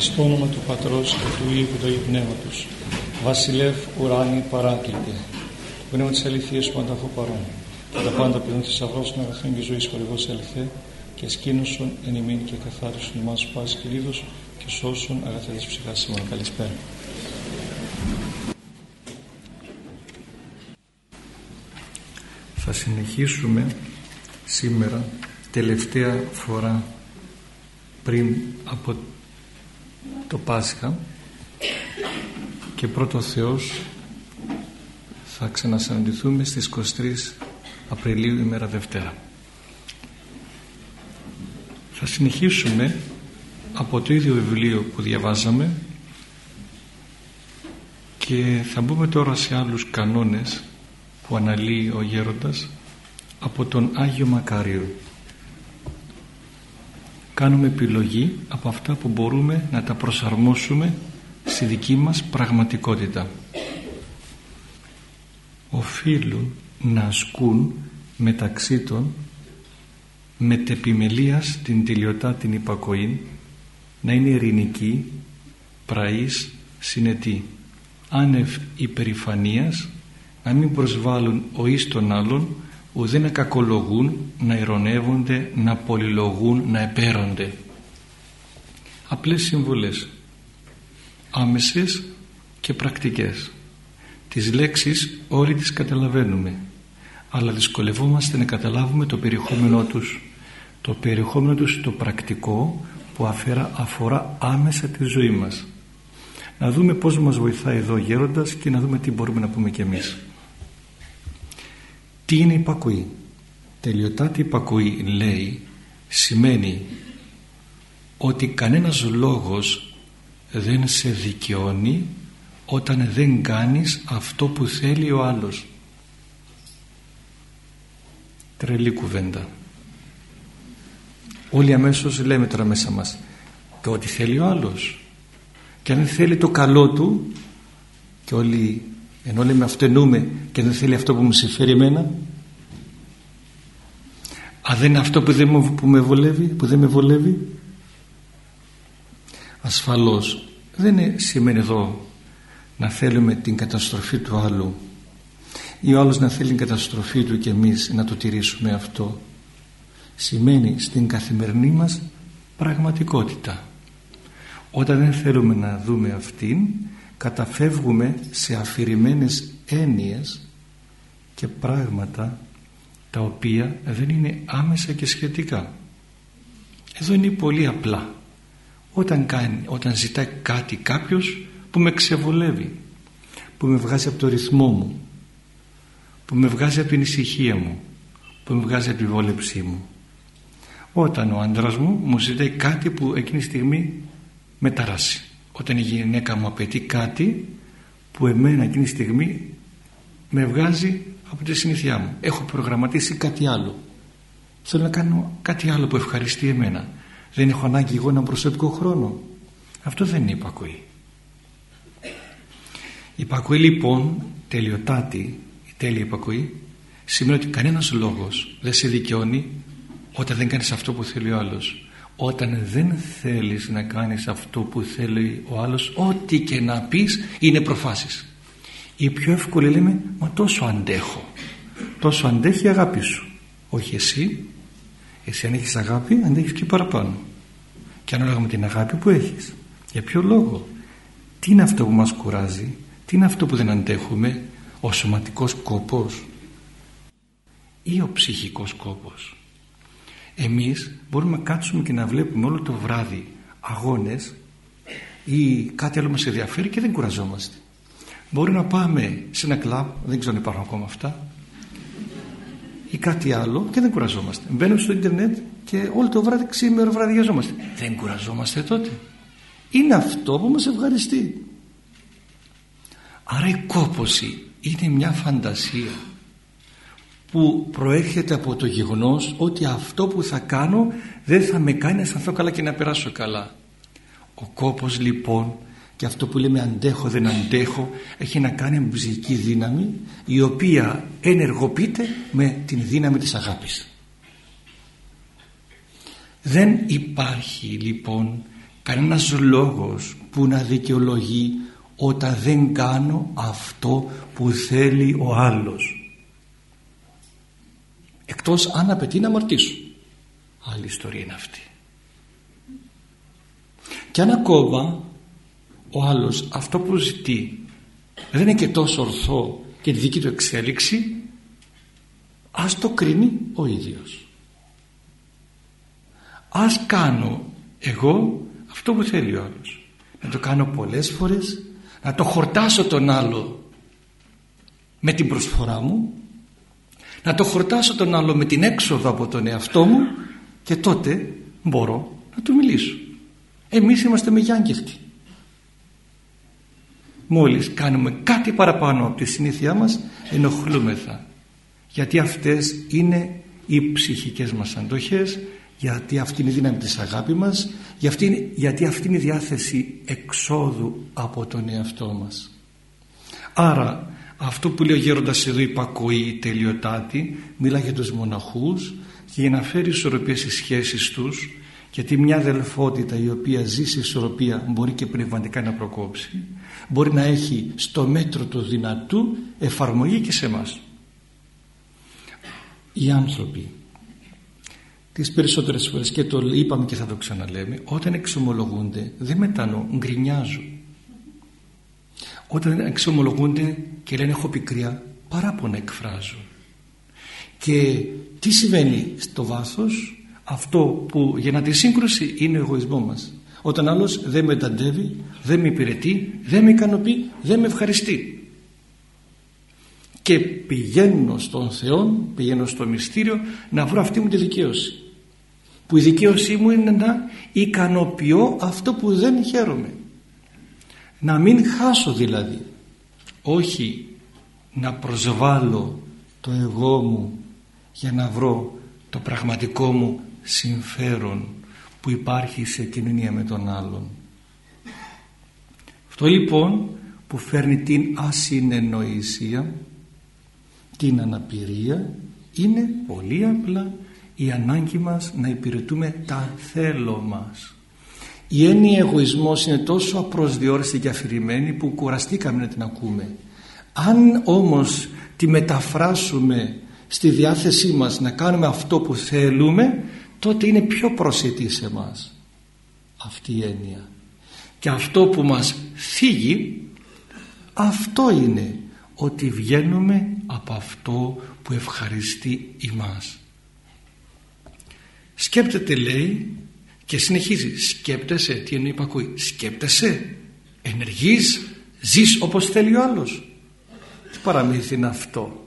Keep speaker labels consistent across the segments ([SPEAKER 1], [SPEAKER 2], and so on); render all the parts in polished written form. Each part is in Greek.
[SPEAKER 1] Στο όνομα του Πατρός και του Υιού και του Αγίου Πνεύματος. Βασιλεύ ουράνι παράκλητε, πνεύμα της αληθείας σου πανταχού παρών, και τα πάντα πληρών θησαυρός των αγαθών και ζωής χορηγός ελθέ, και σκήνωσον εν ημίν και καθάρισον εμάς πάση κυλίδος, και σώσον αγαθέτες ψυχάς σήμερα. Καλησπέρα. Θα συνεχίσουμε σήμερα, τελευταία φορά πριν από το Πάσχα, και πρώτο Θεός θα ξανασυναντηθούμε στις 23 Απριλίου, ημέρα Δευτέρα. Θα συνεχίσουμε από το ίδιο βιβλίο που διαβάζαμε και θα μπούμε τώρα σε άλλους κανόνες που αναλύει ο γέροντας από τον Άγιο Μακάριο. Κάνουμε επιλογή από αυτά που μπορούμε να τα προσαρμόσουμε στη δική μας πραγματικότητα. Οφείλουν να ασκούν μεταξύ των με τεπιμελίας την τηλιωτά την υπακοήν, να είναι ειρηνικοί, πραείς, συνετοί, άνευ υπερηφανίας, να μην προσβάλλουν ο εις τον άλλον, ουδέ να κακολογούν, να ειρωνεύονται, να πολυλογούν, να επέρονται. Απλές συμβουλές, άμεσες και πρακτικές. Τις λέξεις όλοι τις καταλαβαίνουμε, αλλά δυσκολευόμαστε να καταλάβουμε το περιεχόμενό τους. Το περιεχόμενο τους, το πρακτικό που αφορά άμεσα τη ζωή μας. Να δούμε πώς μας βοηθάει εδώ ο γέροντας και να δούμε τι μπορούμε να πούμε κι εμείς. Τι είναι υπακοή? Τελειωτάτη υπακοή, λέει, σημαίνει ότι κανένας λόγος δεν σε δικαιώνει όταν δεν κάνεις αυτό που θέλει ο άλλος. Τρελή κουβέντα. Όλοι αμέσως λέμε τώρα μέσα μας και ό,τι θέλει ο άλλος, και αν δεν θέλει το καλό του, και όλοι ενώ λέμε αυτενούμε και δεν θέλει αυτό που μου συμφέρει εμένα, αν δεν είναι αυτό που με βολεύει, που δεν με βολεύει. Ασφαλώς δεν σημαίνει εδώ να θέλουμε την καταστροφή του άλλου ή ο άλλος να θέλει την καταστροφή του και εμείς να το τηρήσουμε αυτό. Σημαίνει στην καθημερινή μας πραγματικότητα. Όταν δεν θέλουμε να δούμε αυτήν, καταφεύγουμε σε αφηρημένες έννοιες και πράγματα τα οποία δεν είναι άμεσα και σχετικά. Εδώ είναι πολύ απλά. Όταν ζητάει κάτι κάποιος που με ξεβολεύει, που με βγάζει από το ρυθμό μου, που με βγάζει από την ησυχία μου, που με βγάζει από τη βόλεψή μου. Όταν ο άντρας μου ζητάει κάτι που εκείνη τη στιγμή με ταράσει. Όταν η γυναίκα μου απαιτεί κάτι που εμένα εκείνη τη στιγμή με βγάζει από τη συνήθειά μου. Έχω προγραμματίσει κάτι άλλο. Θέλω να κάνω κάτι άλλο που ευχαριστεί εμένα. Δεν έχω ανάγκη εγώ έναν προσωπικό χρόνο. Αυτό δεν είναι υπακοή. Η υπακοή λοιπόν, τελειωτάτη, η τέλεια υπακοή, σημαίνει ότι κανένας λόγος δεν σε δικαιώνει όταν δεν κάνεις αυτό που θέλει ο άλλος. Όταν δεν θέλεις να κάνεις αυτό που θέλει ο άλλος, ό,τι και να πεις είναι προφάσεις. Η πιο εύκολη λέμε, μα τόσο αντέχω. Τόσο αντέχει η αγάπη σου. Όχι εσύ. Εσύ αν έχεις αγάπη, αντέχεις και παραπάνω. Και ανάλογα με την αγάπη που έχεις. Για ποιο λόγο? Τι είναι αυτό που μας κουράζει? Τι είναι αυτό που δεν αντέχουμε? Ο σωματικός κόπος ή ο ψυχικός κόπος? Εμείς μπορούμε να κάτσουμε και να βλέπουμε όλο το βράδυ αγώνες ή κάτι άλλο μας ενδιαφέρει και δεν κουραζόμαστε. Μπορεί να πάμε σε ένα κλαμπ, δεν ξέρω αν υπάρχουν ακόμα αυτά, ή κάτι άλλο και δεν κουραζόμαστε. Μπαίνουμε στο ίντερνετ και όλο το βράδυ ξήμερο βραδιαζόμαστε. Δεν κουραζόμαστε τότε. Είναι αυτό που μας ευχαριστεί. Άρα η κόπωση είναι μια φαντασία που προέρχεται από το γεγονός ότι αυτό που θα κάνω δεν θα με κάνει να αισθανθώ καλά και να περάσω καλά. Ο κόπος λοιπόν, και αυτό που λέμε αντέχω δεν αντέχω, έχει να κάνει με ψυχική δύναμη, η οποία ενεργοποιείται με την δύναμη της αγάπης. Δεν υπάρχει λοιπόν κανένας λόγος που να δικαιολογεί όταν δεν κάνω αυτό που θέλει ο άλλος, εκτός αν απαιτεί να αμαρτήσω. Άλλη ιστορία είναι αυτή. Και αν ακόμα ο άλλος αυτό που ζητεί δεν είναι και τόσο ορθό και τη δική του εξέλιξη, ας το κρίνει ο ίδιος. Ας κάνω εγώ αυτό που θέλει ο άλλος, να το κάνω πολλές φορές, να το χορτάσω τον άλλο με την προσφορά μου, να το χορτάσω τον άλλο με την έξοδο από τον εαυτό μου, και τότε μπορώ να του μιλήσω. Εμείς είμαστε μεγιάγκευτοι. Μόλις κάνουμε κάτι παραπάνω από τη συνήθειά μας, ενοχλούμεθα, γιατί αυτές είναι οι ψυχικές μας αντοχές, γιατί αυτή είναι η δύναμη της αγάπης μας, γιατί αυτή είναι η διάθεση εξόδου από τον εαυτό μας. Άρα αυτό που λέει ο γέροντας εδώ, υπακοή, τελειοτάτη, μιλά για τους μοναχούς και για να φέρει ισορροπία στις σχέσεις τους, γιατί μια αδελφότητα η οποία ζει σε ισορροπία μπορεί και πνευματικά να προκόψει, μπορεί να έχει στο μέτρο του δυνατού εφαρμογή και σε εμάς. Οι άνθρωποι τις περισσότερες φορές, και το είπαμε και θα το ξαναλέμε, όταν εξομολογούνται δεν μετανοούν, γκρινιάζουν. Όταν εξομολογούνται και λένε έχω πικρία, παράπονα εκφράζουν. Και τι συμβαίνει στο βάθος? Αυτό που γεννά τη σύγκρουση είναι ο εγωισμός μας. Όταν άλλος δεν με ενταντεύει, δεν με υπηρετεί, δεν με ικανοποιεί, δεν με ευχαριστεί, και πηγαίνω στον Θεό, πηγαίνω στο μυστήριο να βρω αυτή μου τη δικαίωση, που η δικαίωσή μου είναι να ικανοποιώ αυτό που δεν χαίρομαι, να μην χάσω δηλαδή, όχι να προσβάλλω το εγώ μου για να βρω το πραγματικό μου συμφέρον που υπάρχει σε κοινωνία με τον άλλον. Αυτό λοιπόν που φέρνει την ασυνεννοησία, την αναπηρία, είναι πολύ απλά η ανάγκη μας να υπηρετούμε τα θέλω μας. Η έννοια εγωισμός είναι τόσο απροσδιόριστη και αφηρημένη που κουραστήκαμε να την ακούμε. Αν όμως τη μεταφράσουμε στη διάθεσή μας να κάνουμε αυτό που θέλουμε, τότε είναι πιο προσιτή σε μας αυτή η έννοια. Και αυτό που μας θίγει, αυτό είναι ότι βγαίνουμε από αυτό που ευχαριστεί ημάς. Σκέπτεται, λέει, και συνεχίζει, σκέπτεσαι. Τι εννοεί υπακούει? Σκέπτεσαι, ενεργείς, ζεις όπως θέλει ο άλλος. Τι παραμύθι είναι αυτό?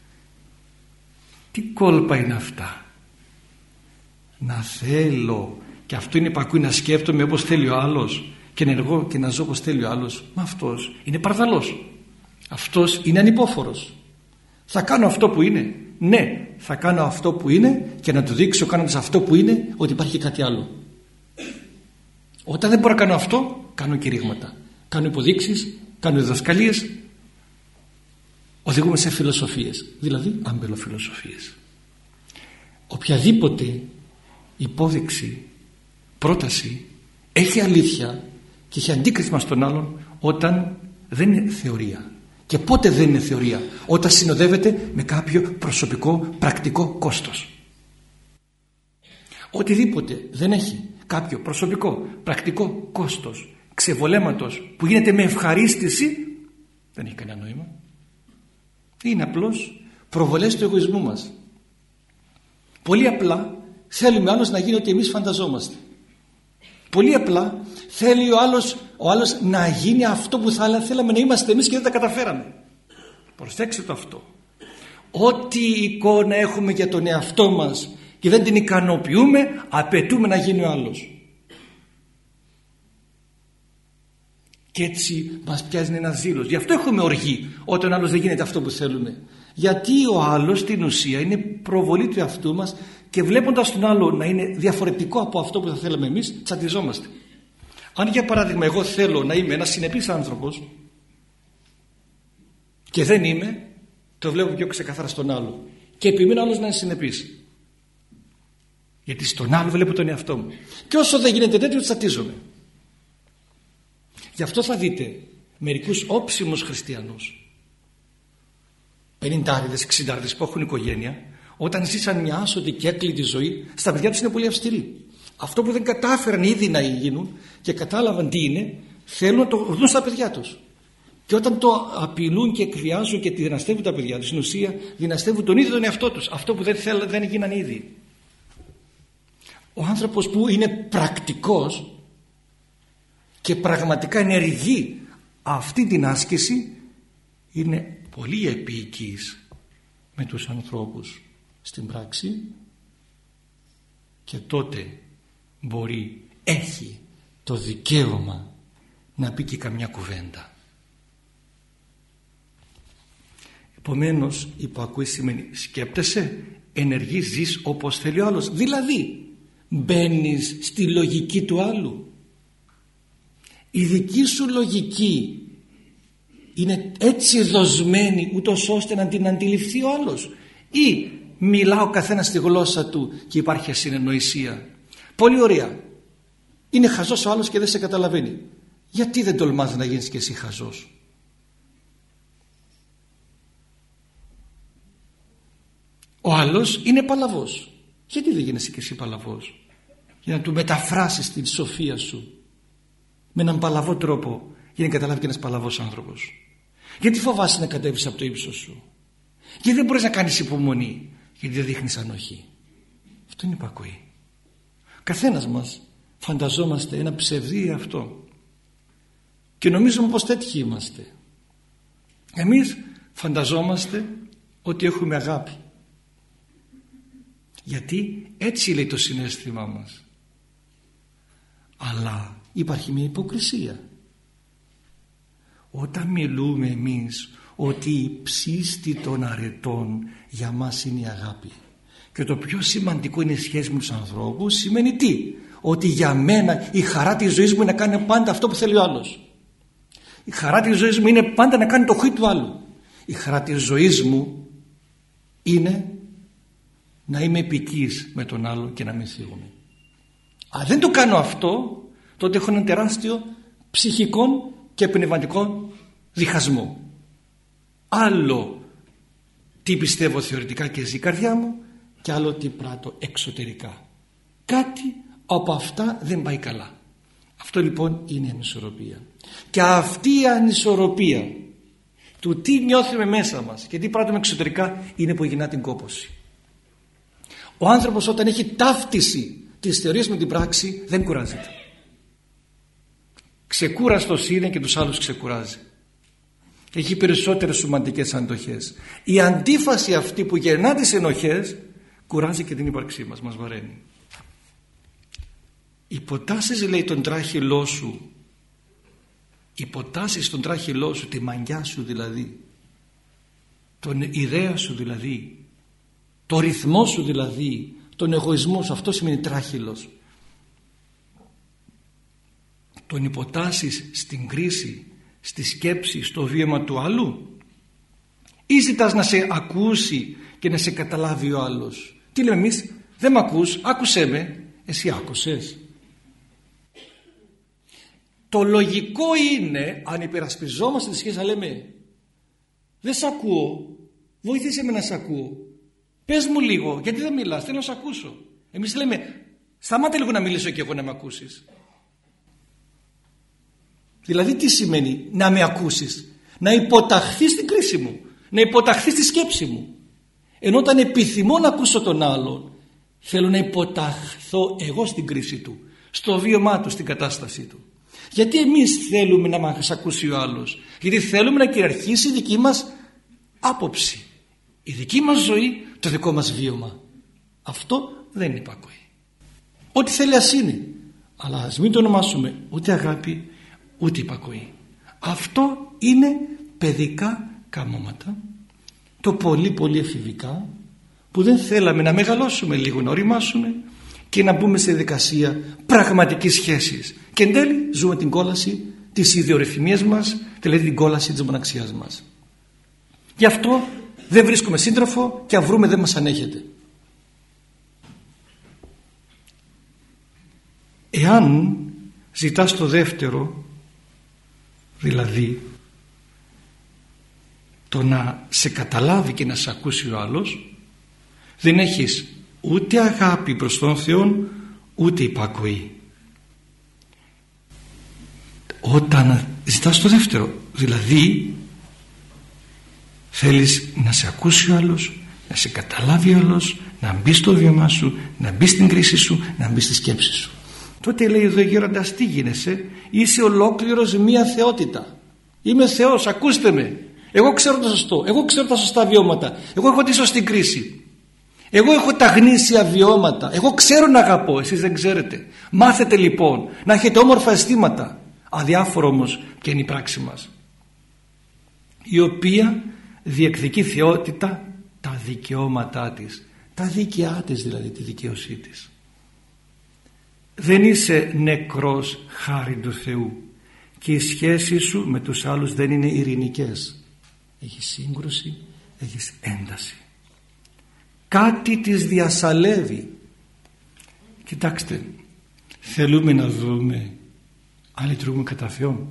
[SPEAKER 1] Τι κόλπα είναι αυτά? Να θέλω, και αυτό είναι υπακούει, να σκέφτομαι όπως θέλει ο άλλος και ενεργώ και να ζω όπως θέλει ο άλλος. Μα αυτός είναι παρδαλός, αυτός είναι ανυπόφορος. Θα κάνω αυτό που είναι. Ναι, θα κάνω αυτό που είναι και να του δείξω κάνοντας αυτό που είναι ότι υπάρχει κάτι άλλο. Όταν δεν μπορώ να κάνω αυτό, κάνω κηρύγματα, κάνω υποδείξεις, κάνω διδασκαλίες, οδηγούμε σε φιλοσοφίες, δηλαδή αμπελοφιλοσοφίες. Οποιαδήποτε υπόδειξη, πρόταση έχει αλήθεια και έχει αντίκρισμα στον άλλον όταν δεν είναι θεωρία. Και πότε δεν είναι θεωρία? Όταν συνοδεύεται με κάποιο προσωπικό πρακτικό κόστος. Οτιδήποτε δεν έχει κάποιο προσωπικό πρακτικό κόστος ξεβολέματος που γίνεται με ευχαρίστηση, δεν έχει κανένα νόημα. Είναι απλώς προβολές του εγωισμού μας. Πολύ απλά θέλουμε άλλος να γίνει ό,τι εμείς φανταζόμαστε. Πολύ απλά θέλει ο άλλος να γίνει αυτό που θα θέλαμε να είμαστε εμείς και δεν τα καταφέραμε. Προσέξτε το αυτό. Ό,τι εικόνα έχουμε για τον εαυτό μας και δεν την ικανοποιούμε, απαιτούμε να γίνει ο άλλος. Και έτσι μας πιάζει ένα ζήλος. Γι' αυτό έχουμε οργή όταν ο άλλος δεν γίνεται αυτό που θέλουμε. Γιατί ο άλλος στην ουσία είναι προβολή του εαυτού μας και βλέποντας τον άλλο να είναι διαφορετικό από αυτό που θα θέλαμε εμείς, τσαντιζόμαστε. Αν για παράδειγμα εγώ θέλω να είμαι ένας συνεπής άνθρωπος και δεν είμαι, το βλέπω πιο ξεκαθαρά στον άλλο και επιμένω άλλος να είναι συνεπής. Γιατί στον άλλο βλέπω τον εαυτό μου. Και όσο δεν γίνεται τέτοιο, τσατίζομαι. Γι' αυτό θα δείτε μερικούς όψιμους χριστιανούς, 50άριδες, 60άριδες που έχουν οικογένεια, όταν ζήσαν μια άσωτη και έκλειτη ζωή, στα παιδιά τους είναι πολύ αυστηροί. Αυτό που δεν κατάφεραν ήδη να γίνουν και κατάλαβαν τι είναι, θέλουν να το δουν στα παιδιά τους. Και όταν το απειλούν και εκβιάζουν και τη δυναστεύουν τα παιδιά τους, στην ουσία δυναστεύουν τον ίδιο τον εαυτό τους. Αυτό που δεν γίναν ήδη. Ο άνθρωπος που είναι πρακτικός και πραγματικά ενεργεί αυτή την άσκηση είναι πολύ επίοικης με τους ανθρώπους στην πράξη, και τότε έχει το δικαίωμα να πει και καμιά κουβέντα. Επομένως, υπακούει σημαίνει σκέπτεσαι, ενεργείς, ζεις όπως θέλει ο άλλος. Δηλαδή μπαίνεις στη λογική του άλλου. Η δική σου λογική είναι έτσι δοσμένη ούτως ώστε να την αντιληφθεί ο άλλος, ή μιλά ο καθένας στη γλώσσα του και υπάρχει ασυνεννοησία? Πολύ ωραία. Είναι χαζός ο άλλος και δεν σε καταλαβαίνει. Γιατί δεν τολμάς να γίνεις και εσύ χαζός? Ο άλλος είναι παλαβός. Γιατί δεν γίνεσαι και εσύ παλαβός? Για να του μεταφράσεις την σοφία σου με έναν παλαβό τρόπο, για να καταλάβει και ένας παλαβός άνθρωπος. Γιατί φοβάσαι να κατέβεις από το ύψος σου? Γιατί δεν μπορείς να κάνεις υπομονή? Γιατί δεν δείχνεις ανοχή. Αυτό είναι υπακοή. Καθένας μας φανταζόμαστε ένα ψευδί αυτό και νομίζουμε πως τέτοιοι είμαστε. Εμείς φανταζόμαστε ότι έχουμε αγάπη, γιατί έτσι λέει το συναίσθημά μας. Αλλά υπάρχει μια υποκρισία. Όταν μιλούμε εμείς ότι η ψήστη των αρετών για μας είναι η αγάπη, και το πιο σημαντικό είναι η σχέση με τους ανθρώπους, σημαίνει τι? Ότι για μένα η χαρά της ζωής μου είναι να κάνει πάντα αυτό που θέλει ο άλλος. Η χαρά της ζωής μου είναι πάντα να κάνει το χουί του άλλου. Η χαρά της ζωής μου είναι να είμαι επικής με τον άλλο και να μην θίγομαι. Αν δεν το κάνω αυτό, τότε έχω ένα τεράστιο ψυχικό και πνευματικό διχασμό. Άλλο τι πιστεύω θεωρητικά και ζει η καρδιά μου, και άλλο τι πράττω εξωτερικά. Κάτι από αυτά δεν πάει καλά. Αυτό λοιπόν είναι ανισορροπία. Και αυτή η ανισορροπία του τι νιώθουμε μέσα μας και τι πράττουμε εξωτερικά είναι που γεννά την κόπωση. Ο άνθρωπος όταν έχει ταύτιση της θεωρίας με την πράξη δεν κουράζεται. Ξεκούραστος είναι και τους άλλους ξεκουράζει. Έχει περισσότερες σωματικές αντοχές. Η αντίφαση αυτή που γεννά τις ενοχές κουράζει και την ύπαρξή μας, μας βαραίνει. Υποτάσσεις, λέει, τον τράχυλό σου, υποτάσσεις τον τράχυλό σου, τη μαγιά σου δηλαδή, τον ιδέα σου δηλαδή, το ρυθμό σου δηλαδή, τον εγωισμό σου. Αυτό σημαίνει τράχυλος. Τον υποτάσσεις στην κρίση, στη σκέψη, στο βίωμα του άλλου, ή ζητάς να σε ακούσει και να σε καταλάβει ο άλλος? Τι λέμε εμείς? Δεν μ' ακούς, άκουσέ με. Εσύ άκουσες? Το λογικό είναι, αν υπερασπιζόμαστε τη σχέση, να λέμε δεν σ' ακούω, βοήθησε με να σ' ακούω, πες μου λίγο, γιατί δεν μιλάς, θέλω να σ' ακούσω. Εμείς λέμε σταμάτε λίγο να μιλήσω και εγώ να με ακούσεις. Δηλαδή τι σημαίνει να με ακούσεις? Να υποταχθείς στην κρίση μου, να υποταχθείς στη σκέψη μου. Ενώ όταν επιθυμώ να ακούσω τον άλλον, θέλω να υποταχθώ εγώ στην κρίση του, στο βίωμά του, στην κατάστασή του. Γιατί εμείς θέλουμε να μας ακούσει ο άλλος? Γιατί θέλουμε να κυριαρχήσει η δική μας άποψη, η δική μας ζωή, το δικό μας βίωμα. Αυτό δεν είναι υπακοή. Ό,τι θέλει ας είναι, αλλά ας μην το ονομάσουμε ούτε αγάπη ούτε υπακοή. Αυτό είναι παιδικά καμώματα, το πολύ πολύ εφηβικά, που δεν θέλαμε να μεγαλώσουμε λίγο, να οριμάσουμε και να μπούμε σε διαδικασία πραγματικής σχέσης. Και εν τέλει ζούμε την κόλαση της ιδιορυθμίας μας, δηλαδή την κόλαση της μοναξιάς μας. Γι' αυτό δεν βρίσκουμε σύντροφο και αν βρούμε δεν μας ανέχεται. Εάν ζητάς το δεύτερο, Δηλαδή το να σε καταλάβει και να σε ακούσει ο άλλος, δεν έχεις ούτε αγάπη προς τον Θεό ούτε υπακοή. Όταν ζητάς το δεύτερο, δηλαδή θέλεις να σε ακούσει ο άλλος, να σε καταλάβει ο άλλος, να μπει στο βίωμά σου, να μπει στην κρίση σου, να μπει στη σκέψη σου, τότε λέει εδώ γέροντας, τι γίνεσαι? Είσαι ολόκληρος μία θεότητα. Είμαι Θεός, ακούστε με. Εγώ ξέρω το σωστό, εγώ ξέρω τα σωστά βιώματα, εγώ έχω τη σωστή κρίση, εγώ έχω τα γνήσια βιώματα, εγώ ξέρω να αγαπώ, εσείς δεν ξέρετε. Μάθετε λοιπόν να έχετε όμορφα αισθήματα. Αδιάφορο όμως ποια είναι η πράξη μας, η οποία διεκδικεί θεότητα τα δικαιώματά της, τα δίκαιά της, δηλαδή τη δικαίωσή της. Δεν είσαι νεκρός χάρη του Θεού και οι σχέσεις σου με τους άλλους δεν είναι ειρηνικές. Έχεις σύγκρουση, έχεις ένταση, κάτι τις διασαλεύει. Κοιτάξτε, θέλουμε να δούμε αν λειτουργούμε κατά Θεόν.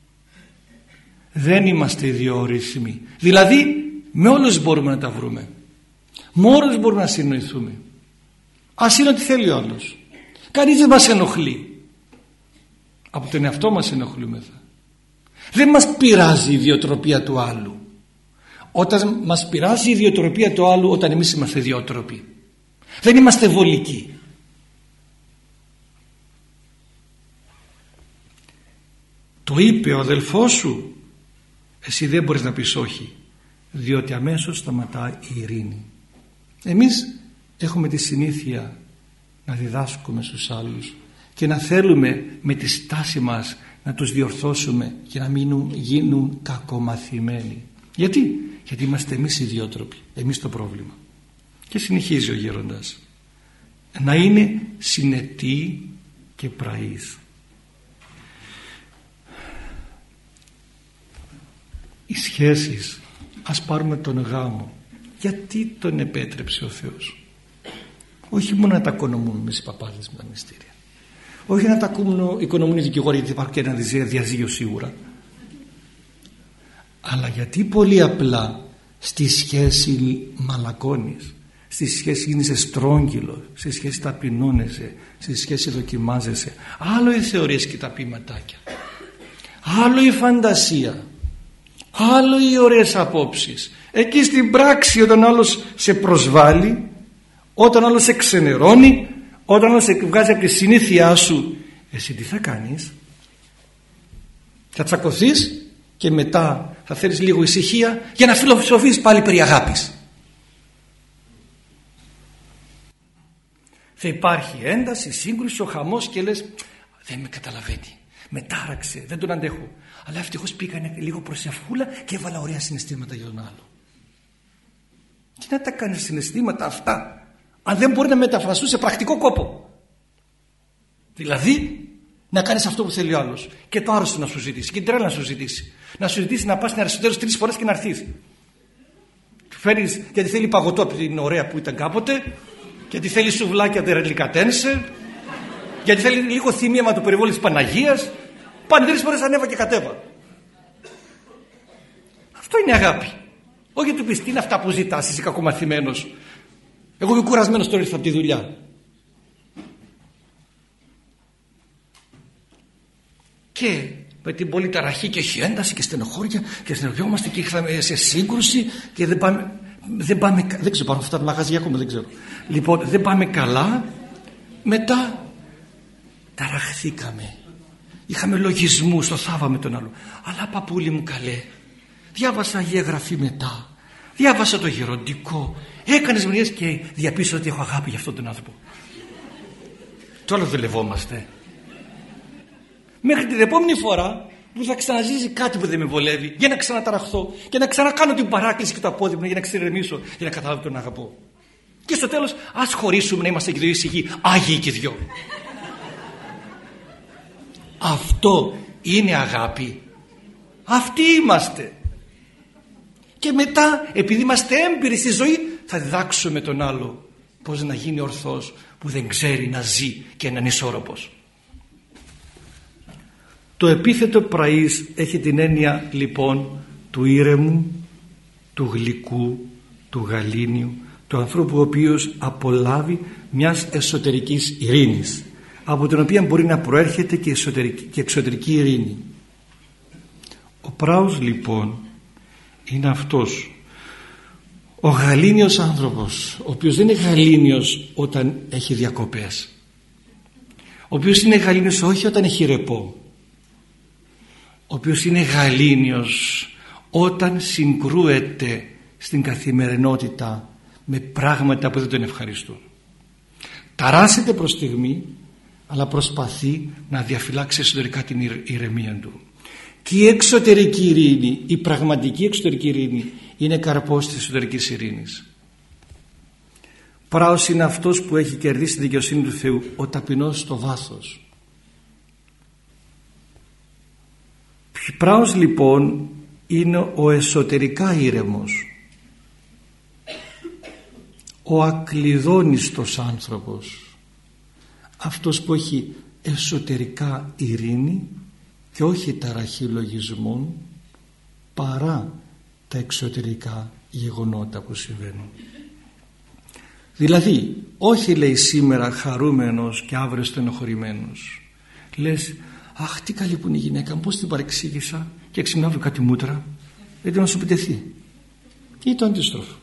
[SPEAKER 1] Δεν είμαστε ιδιορίσιμοι, δηλαδή με όλους μπορούμε να τα βρούμε, με όλους μπορούμε να συνοηθούμε. Ας είναι ό,τι θέλει ο άλλος, κανείς δεν μας ενοχλεί. Από τον εαυτό μας ενοχλούμεθα. Δεν μας πειράζει η ιδιοτροπία του άλλου. Όταν μας πειράζει η ιδιοτροπία του άλλου, όταν εμείς είμαστε ιδιότροποι, δεν είμαστε βολικοί. Το είπε ο αδελφός σου, εσύ δεν μπορείς να πεις όχι, διότι αμέσως σταματάει η ειρήνη. Εμείς έχουμε τη συνήθεια να διδάσκουμε στους άλλους και να θέλουμε με τη στάση μας να τους διορθώσουμε και να μην γίνουν κακομαθημένοι. Γιατί είμαστε εμείς ιδιότροποι, εμείς το πρόβλημα. Και συνεχίζει ο γέροντας, να είναι συνετοί και πραείς. Οι σχέσεις, ας πάρουμε τον γάμο, γιατί τον επέτρεψε ο Θεός? Όχι μόνο να τα οικονομούμε εμείς οι παπάδες με τα μυστήρια, όχι να τα οικονομούν οι δικηγόροι, γιατί υπάρχει και ένα διαζύγιο σίγουρα, αλλά γιατί πολύ απλά στη σχέση μαλακώνεις, στη σχέση γίνεσαι στρόγγυλος, στη σχέση ταπεινώνεσαι, στη σχέση δοκιμάζεσαι. Άλλο οι θεωρίες και τα ποιηματάκια, άλλο η φαντασία, άλλο οι ωραίες απόψεις. Εκεί στην πράξη, όταν άλλος σε προσβάλλει, όταν άλλος σε ξενερώνει, όταν άλλος σε βγάζει από τη συνήθειά σου, εσύ τι θα κάνεις? Θα τσακωθείς και μετά θα θέλεις λίγο ησυχία για να φιλοσοφείς πάλι περί αγάπης. Θα υπάρχει ένταση, σύγκρουση, ο χαμός και λες, δεν με καταλαβαίνει, με τάραξε, δεν τον αντέχω, αλλά ευτυχώς πήγανε λίγο προσευχούλα και έβαλα ωραία συναισθήματα για τον άλλο. Τι να τα κάνεις συναισθήματα αυτά αν δεν μπορεί να μεταφραστούν σε πρακτικό κόπο? Δηλαδή να κάνεις αυτό που θέλει ο άλλος και το άρρωστο να σου ζητήσει και την τρέλα να σου ζητήσει, να σου ζητήσει να πας στην Αριστοτέλους 3 φορές και να έρθεις. Του φέρεις γιατί θέλει παγωτό από την ωραία που ήταν κάποτε, γιατί θέλει σουβλάκια από την Ρελικατένσε, γιατί θέλει λίγο θυμίαμα του περιβόλου της Παναγίας. Πάνε 3 φορές ανέβα και κατέβα. Αυτό είναι αγάπη. Όχι γιατί του πεις τι είναι αυτά που ζητάς, είσαι κακομαθημένος. Εγώ είμαι κουρασμένος, τώρα ήρθα από τη δουλειά. Και με την πολύ ταραχή και έχει ένταση και στενοχώρια και στενοχωριόμαστε και ήρθαμε σε σύγκρουση και δεν πάμε, δεν ξέρω, αυτά τα μαγαζιά ακόμα δεν ξέρω. Λοιπόν, δεν πάμε καλά. Μετά ταραχθήκαμε. Είχαμε λογισμούς, το θάβαμε τον άλλο. Αλλά παππούλη μου καλέ, διάβασα Αγία Γραφή μετά. Διάβασα το γεροντικό. Έκανες μερικές και διαπίστωσα ότι έχω αγάπη για αυτόν τον άνθρωπο. Τώρα δουλευόμαστε. Μέχρι την επόμενη φορά που θα ξαναζήσει κάτι που δεν με βολεύει, για να ξαναταραχθώ και να ξανακάνω την παράκληση και το απόδειγμα για να ξερεμίσω, για να καταλάβω τον αγαπώ. Και στο τέλος ας χωρίσουμε να είμαστε και δύο ήσυχοι, άγιοι και δυο. Αυτό είναι αγάπη. Αυτοί είμαστε. Και μετά, επειδή είμαστε έμπειροι στη ζωή, θα διδάξουμε τον άλλο πώς να γίνει ορθός που δεν ξέρει να ζει και να είναι ισόρροπος. Το επίθετο πραής έχει την έννοια λοιπόν του ήρεμου, του γλυκού, του γαλήνιου, του ανθρώπου ο οποίος απολάβει μιας εσωτερικής ειρήνης, από την οποία μπορεί να προέρχεται και εξωτερική ειρήνη. Ο πράος λοιπόν είναι αυτός ο γαλήνιος άνθρωπος, ο οποίος δεν είναι γαλήνιος όταν έχει διακοπές, ο οποίος είναι γαλήνιος όχι όταν έχει ρεπό, ο οποίος είναι γαλήνιος όταν συγκρούεται στην καθημερινότητα με πράγματα που δεν τον ευχαριστούν. Ταράσσεται προς στιγμή, αλλά προσπαθεί να διαφυλάξει εσωτερικά την ηρεμία του. Και η εξωτερική ειρήνη, η πραγματική εξωτερική ειρήνη, είναι καρπός της εσωτερικής ειρήνης. Πράος είναι αυτός που έχει κερδίσει τη δικαιοσύνη του Θεού, ο ταπεινός στο βάθος. Πράος λοιπόν είναι ο εσωτερικά ήρεμος, ο ακλειδόνιστος άνθρωπος, αυτός που έχει εσωτερικά ειρήνη και όχι ταραχή λογισμών παρά τα εξωτερικά γεγονότα που συμβαίνουν. Δηλαδή όχι λέει σήμερα χαρούμενος και αύριο στενοχωρημένος, λες αχ τι καλή που είναι η γυναίκα, πώς την παρεξήγησα και ξυπνάω κάτι μούτρα, γιατί να σου επιτεθεί, ή το αντίστροφο.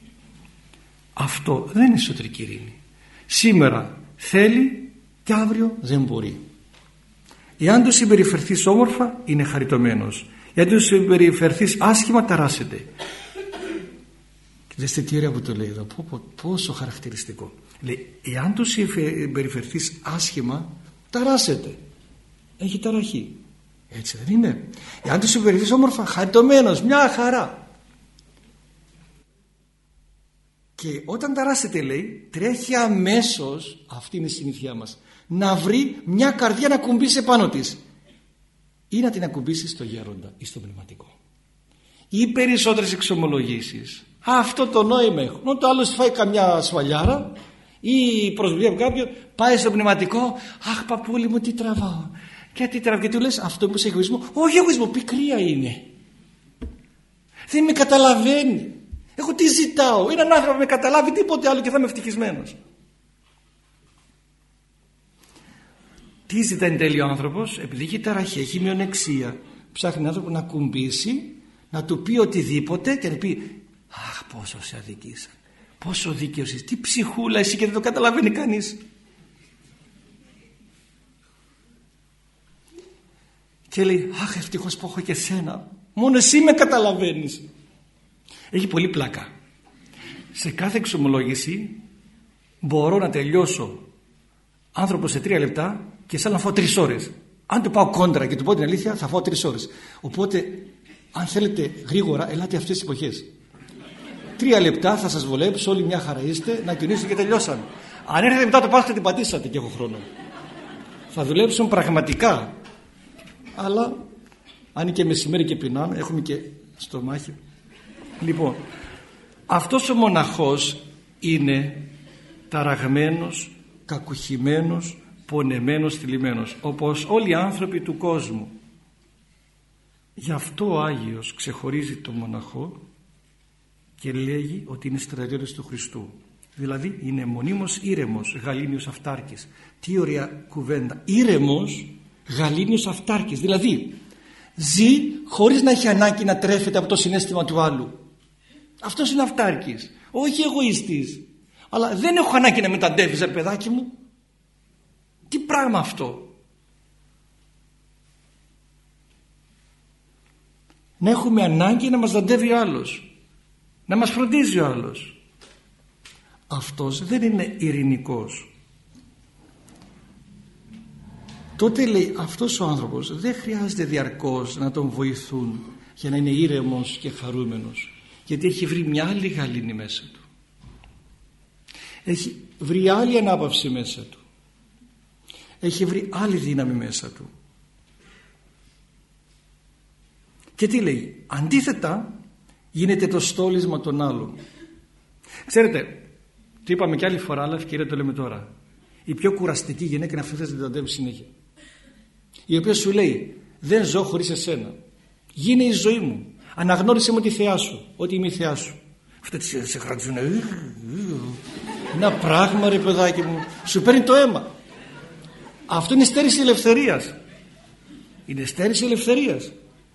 [SPEAKER 1] Αυτό δεν είναι εσωτερική ειρήνη. Σήμερα θέλει και αύριο δεν μπορεί. Εάν του συμπεριφερθείς όμορφα είναι χαριτωμένος, εάν του συμπεριφερθείς άσχημα ταράσσεται. Δέστε τι ωραία που το λέει εδώ, πόσο χαρακτηριστικό. Λέει εάν του συμπεριφερθείς άσχημα ταράσσεται, έχει ταραχή. Έτσι δεν είναι? Εάν του συμπεριφερθείς όμορφα χαριτωμένος, μια χαρά. Και όταν ταράσσεται λέει τρέχει αμέσως, αυτή είναι η συνήθειά μας, να βρει μια καρδιά να κουμπίσει επάνω της ή να την ακουμπήσει στο γέροντα ή στο πνευματικό. Ή περισσότερες εξομολογήσεις, αυτό το νόημα έχω. Ενώ το άλλο φάει καμιά σφαλιάρα ή προσβλέπει κάποιον, πάει στο πνευματικό, αχ παππούλη μου τι τραβάω, γιατί του λες αυτό που είσαι εγωισμό? Όχι εγωισμό, πικρία είναι, δεν με καταλαβαίνει. Εγώ τι ζητάω? Έναν άνθρωπο να με καταλάβει, τίποτε άλλο και θα είμαι ευτυχισμένος. Τι ζητάει εν τέλει ο άνθρωπος? Επειδή έχει ταραχή, έχει μειονεξία, ψάχνει άνθρωπο να κουμπίσει, να του πει οτιδήποτε και να πει αχ πόσο σε αδικήσαν, πόσο δίκαιος είσαι, τι ψυχούλα εσύ και δεν το καταλαβαίνει κανείς. Και λέει αχ ευτυχώς που έχω και σένα, μόνο εσύ με καταλαβαίνεις. Έχει πολύ πλάκα. Σε κάθε εξομολόγηση μπορώ να τελειώσω άνθρωπο σε 3 λεπτά και σαν να φάω 3 ώρες. Αν του πάω κόντρα και του πω την αλήθεια θα φάω 3 ώρες. Οπότε αν θέλετε γρήγορα ελάτε αυτές τις εποχές. 3 λεπτά θα σας βολέψω, όλοι μια χαρά είστε, να κινήσετε και τελειώσαν. Αν έρθετε μετά το Πάσχα την πατήσατε και έχω χρόνο. Θα δουλέψουν πραγματικά. Αλλά αν είναι και μεσημέρι και πεινάμε, έχουμε και στομάχι. Λοιπόν, αυτός ο μοναχός είναι ταραγμένος, κακουχημένος, πονεμένος, θλιμμένος, όπως όλοι οι άνθρωποι του κόσμου. Γι' αυτό ο Άγιος ξεχωρίζει τον μοναχό και λέγει ότι είναι στρατιώτης του Χριστού. Δηλαδή είναι μονίμως ήρεμος, γαλήνιος αυτάρκης. Τι ωραία κουβέντα. Ήρεμος, γαλήνιος αυτάρκης. Δηλαδή ζει χωρίς να έχει ανάγκη να τρέφεται από το συναίσθημα του άλλου. Αυτός είναι αυτάρκης, όχι εγωιστής. Αλλά δεν έχω ανάγκη να μεταντεύεις παιδάκι μου. Τι πράγμα αυτό? Να έχουμε ανάγκη να μας δαντεύει ο άλλος, να μας φροντίζει ο άλλος. Αυτός δεν είναι ειρηνικός. Τότε λέει αυτός ο άνθρωπος δεν χρειάζεται διαρκώς να τον βοηθούν για να είναι ήρεμος και χαρούμενος, γιατί έχει βρει μια άλλη γαλήνη μέσα του, έχει βρει άλλη ανάπαυση μέσα του, έχει βρει άλλη δύναμη μέσα του. Και τι λέει? Αντίθετα γίνεται το στόλισμα των άλλων. Ξέρετε, το είπαμε και άλλη φορά, αλλά ευκαιρία το λέμε τώρα. Η πιο κουραστική γυναίκα είναι αυτή που θα την ταντεύει συνέχεια, η οποία σου λέει δεν ζω χωρίς εσένα. Γίνε η ζωή μου. Αναγνώρισε μου τη θεά σου, ότι είμαι η θεά σου. Αυτά σε κρατζούνε. Ένα πράγμα, ρε παιδάκι μου, σου παίρνει το αίμα. Αυτό είναι στέρηση ελευθερίας. Είναι στέρηση ελευθερίας.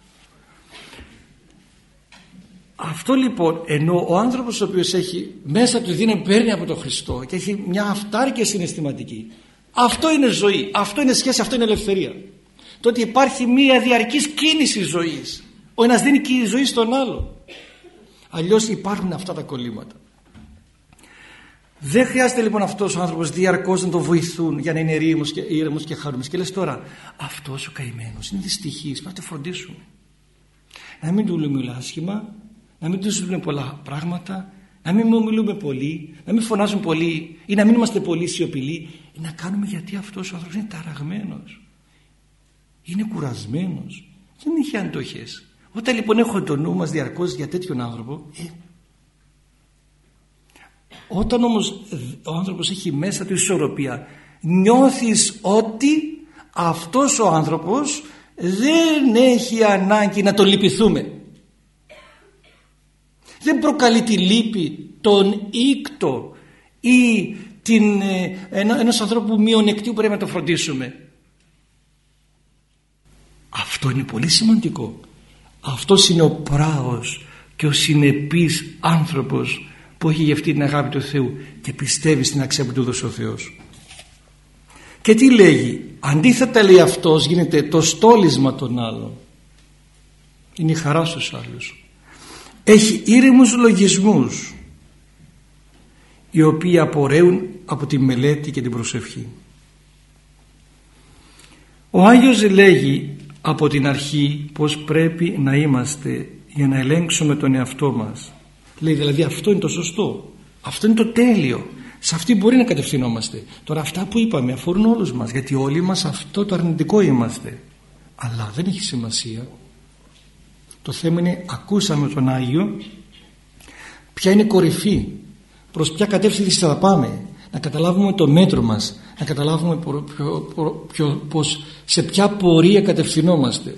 [SPEAKER 1] Αυτό λοιπόν, ενώ ο άνθρωπος ο οποίος έχει μέσα του δύναμη, παίρνει από τον Χριστό και έχει μια αυτάρκεια συναισθηματική, αυτό είναι ζωή, αυτό είναι σχέση, αυτό είναι ελευθερία. Το ότι υπάρχει μια διαρκής κίνηση ζωής, ο ένας δίνει και η ζωή στον άλλο. Αλλιώς υπάρχουν αυτά τα κολλήματα. Δεν χρειάζεται λοιπόν αυτός ο άνθρωπος διαρκώς να τον βοηθούν για να είναι ήρεμος και χαρούμενος. Και λες τώρα, αυτός ο καημένος είναι δυστυχής, πρέπει να το φροντίσουμε. Να μην του μιλούμε άσχημα, να μην του ζητούμε πολλά πράγματα, να μην μιλούμε πολύ, να μην φωνάζουμε πολύ ή να μην είμαστε πολύ σιωπηλοί, ή να κάνουμε γιατί αυτός ο άνθρωπος είναι ταραγμένος, είναι κουρασμένος, δεν έχει αντοχές. Όταν λοιπόν έχω το νου μας διαρκώς για τέτοιον άνθρωπο, όταν όμως ο άνθρωπος έχει μέσα του ισορροπία, νιώθεις ότι αυτός ο άνθρωπος δεν έχει ανάγκη να τον λυπηθούμε. Δεν προκαλεί τη λύπη, τον ήκτο ή ενός ανθρώπου μειονεκτίου που πρέπει να το φροντίσουμε. Αυτό είναι πολύ σημαντικό. Αυτός είναι ο πράος και ο συνεπής άνθρωπος που έχει γευτεί την αγάπη του Θεού και πιστεύει στην αξία που του δώσε ο Θεός. Και τι λέγει? Αντίθετα λέει αυτός, γίνεται το στόλισμα των άλλων. Είναι η χαρά στους άλλους. Έχει ήρεμους λογισμούς, οι οποίοι απορρέουν από τη μελέτη και την προσευχή. Ο Άγιος λέγει από την αρχή πως πρέπει να είμαστε για να ελέγξουμε τον εαυτό μας. Λέει δηλαδή αυτό είναι το σωστό, αυτό είναι το τέλειο, σε αυτή μπορεί να κατευθυνόμαστε. Τώρα αυτά που είπαμε αφορούν όλους μας, γιατί όλοι μας αυτό το αρνητικό είμαστε, αλλά δεν έχει σημασία. Το θέμα είναι, ακούσαμε τον Άγιο, ποια είναι η κορυφή, προς ποια κατεύθυνση θα πάμε, να καταλάβουμε το μέτρο μας, να καταλάβουμε πως σε ποια πορεία κατευθυνόμαστε.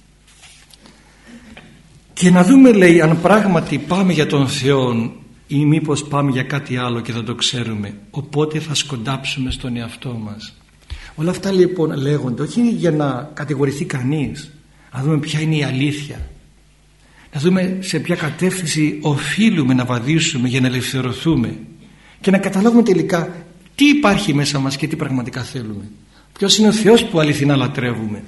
[SPEAKER 1] Και να δούμε, λέει, αν πράγματι πάμε για τον Θεό ή μήπως πάμε για κάτι άλλο και δεν το ξέρουμε. Οπότε θα σκοντάψουμε στον εαυτό μας. Όλα αυτά λοιπόν λέγονται όχι για να κατηγορηθεί κανείς, να δούμε ποια είναι η αλήθεια, να δούμε σε ποια κατεύθυνση οφείλουμε να βαδίσουμε για να ελευθερωθούμε και να καταλάβουμε τελικά τι υπάρχει μέσα μας και τι πραγματικά θέλουμε. Ποιος είναι ο Θεός που αληθινά λατρεύουμε.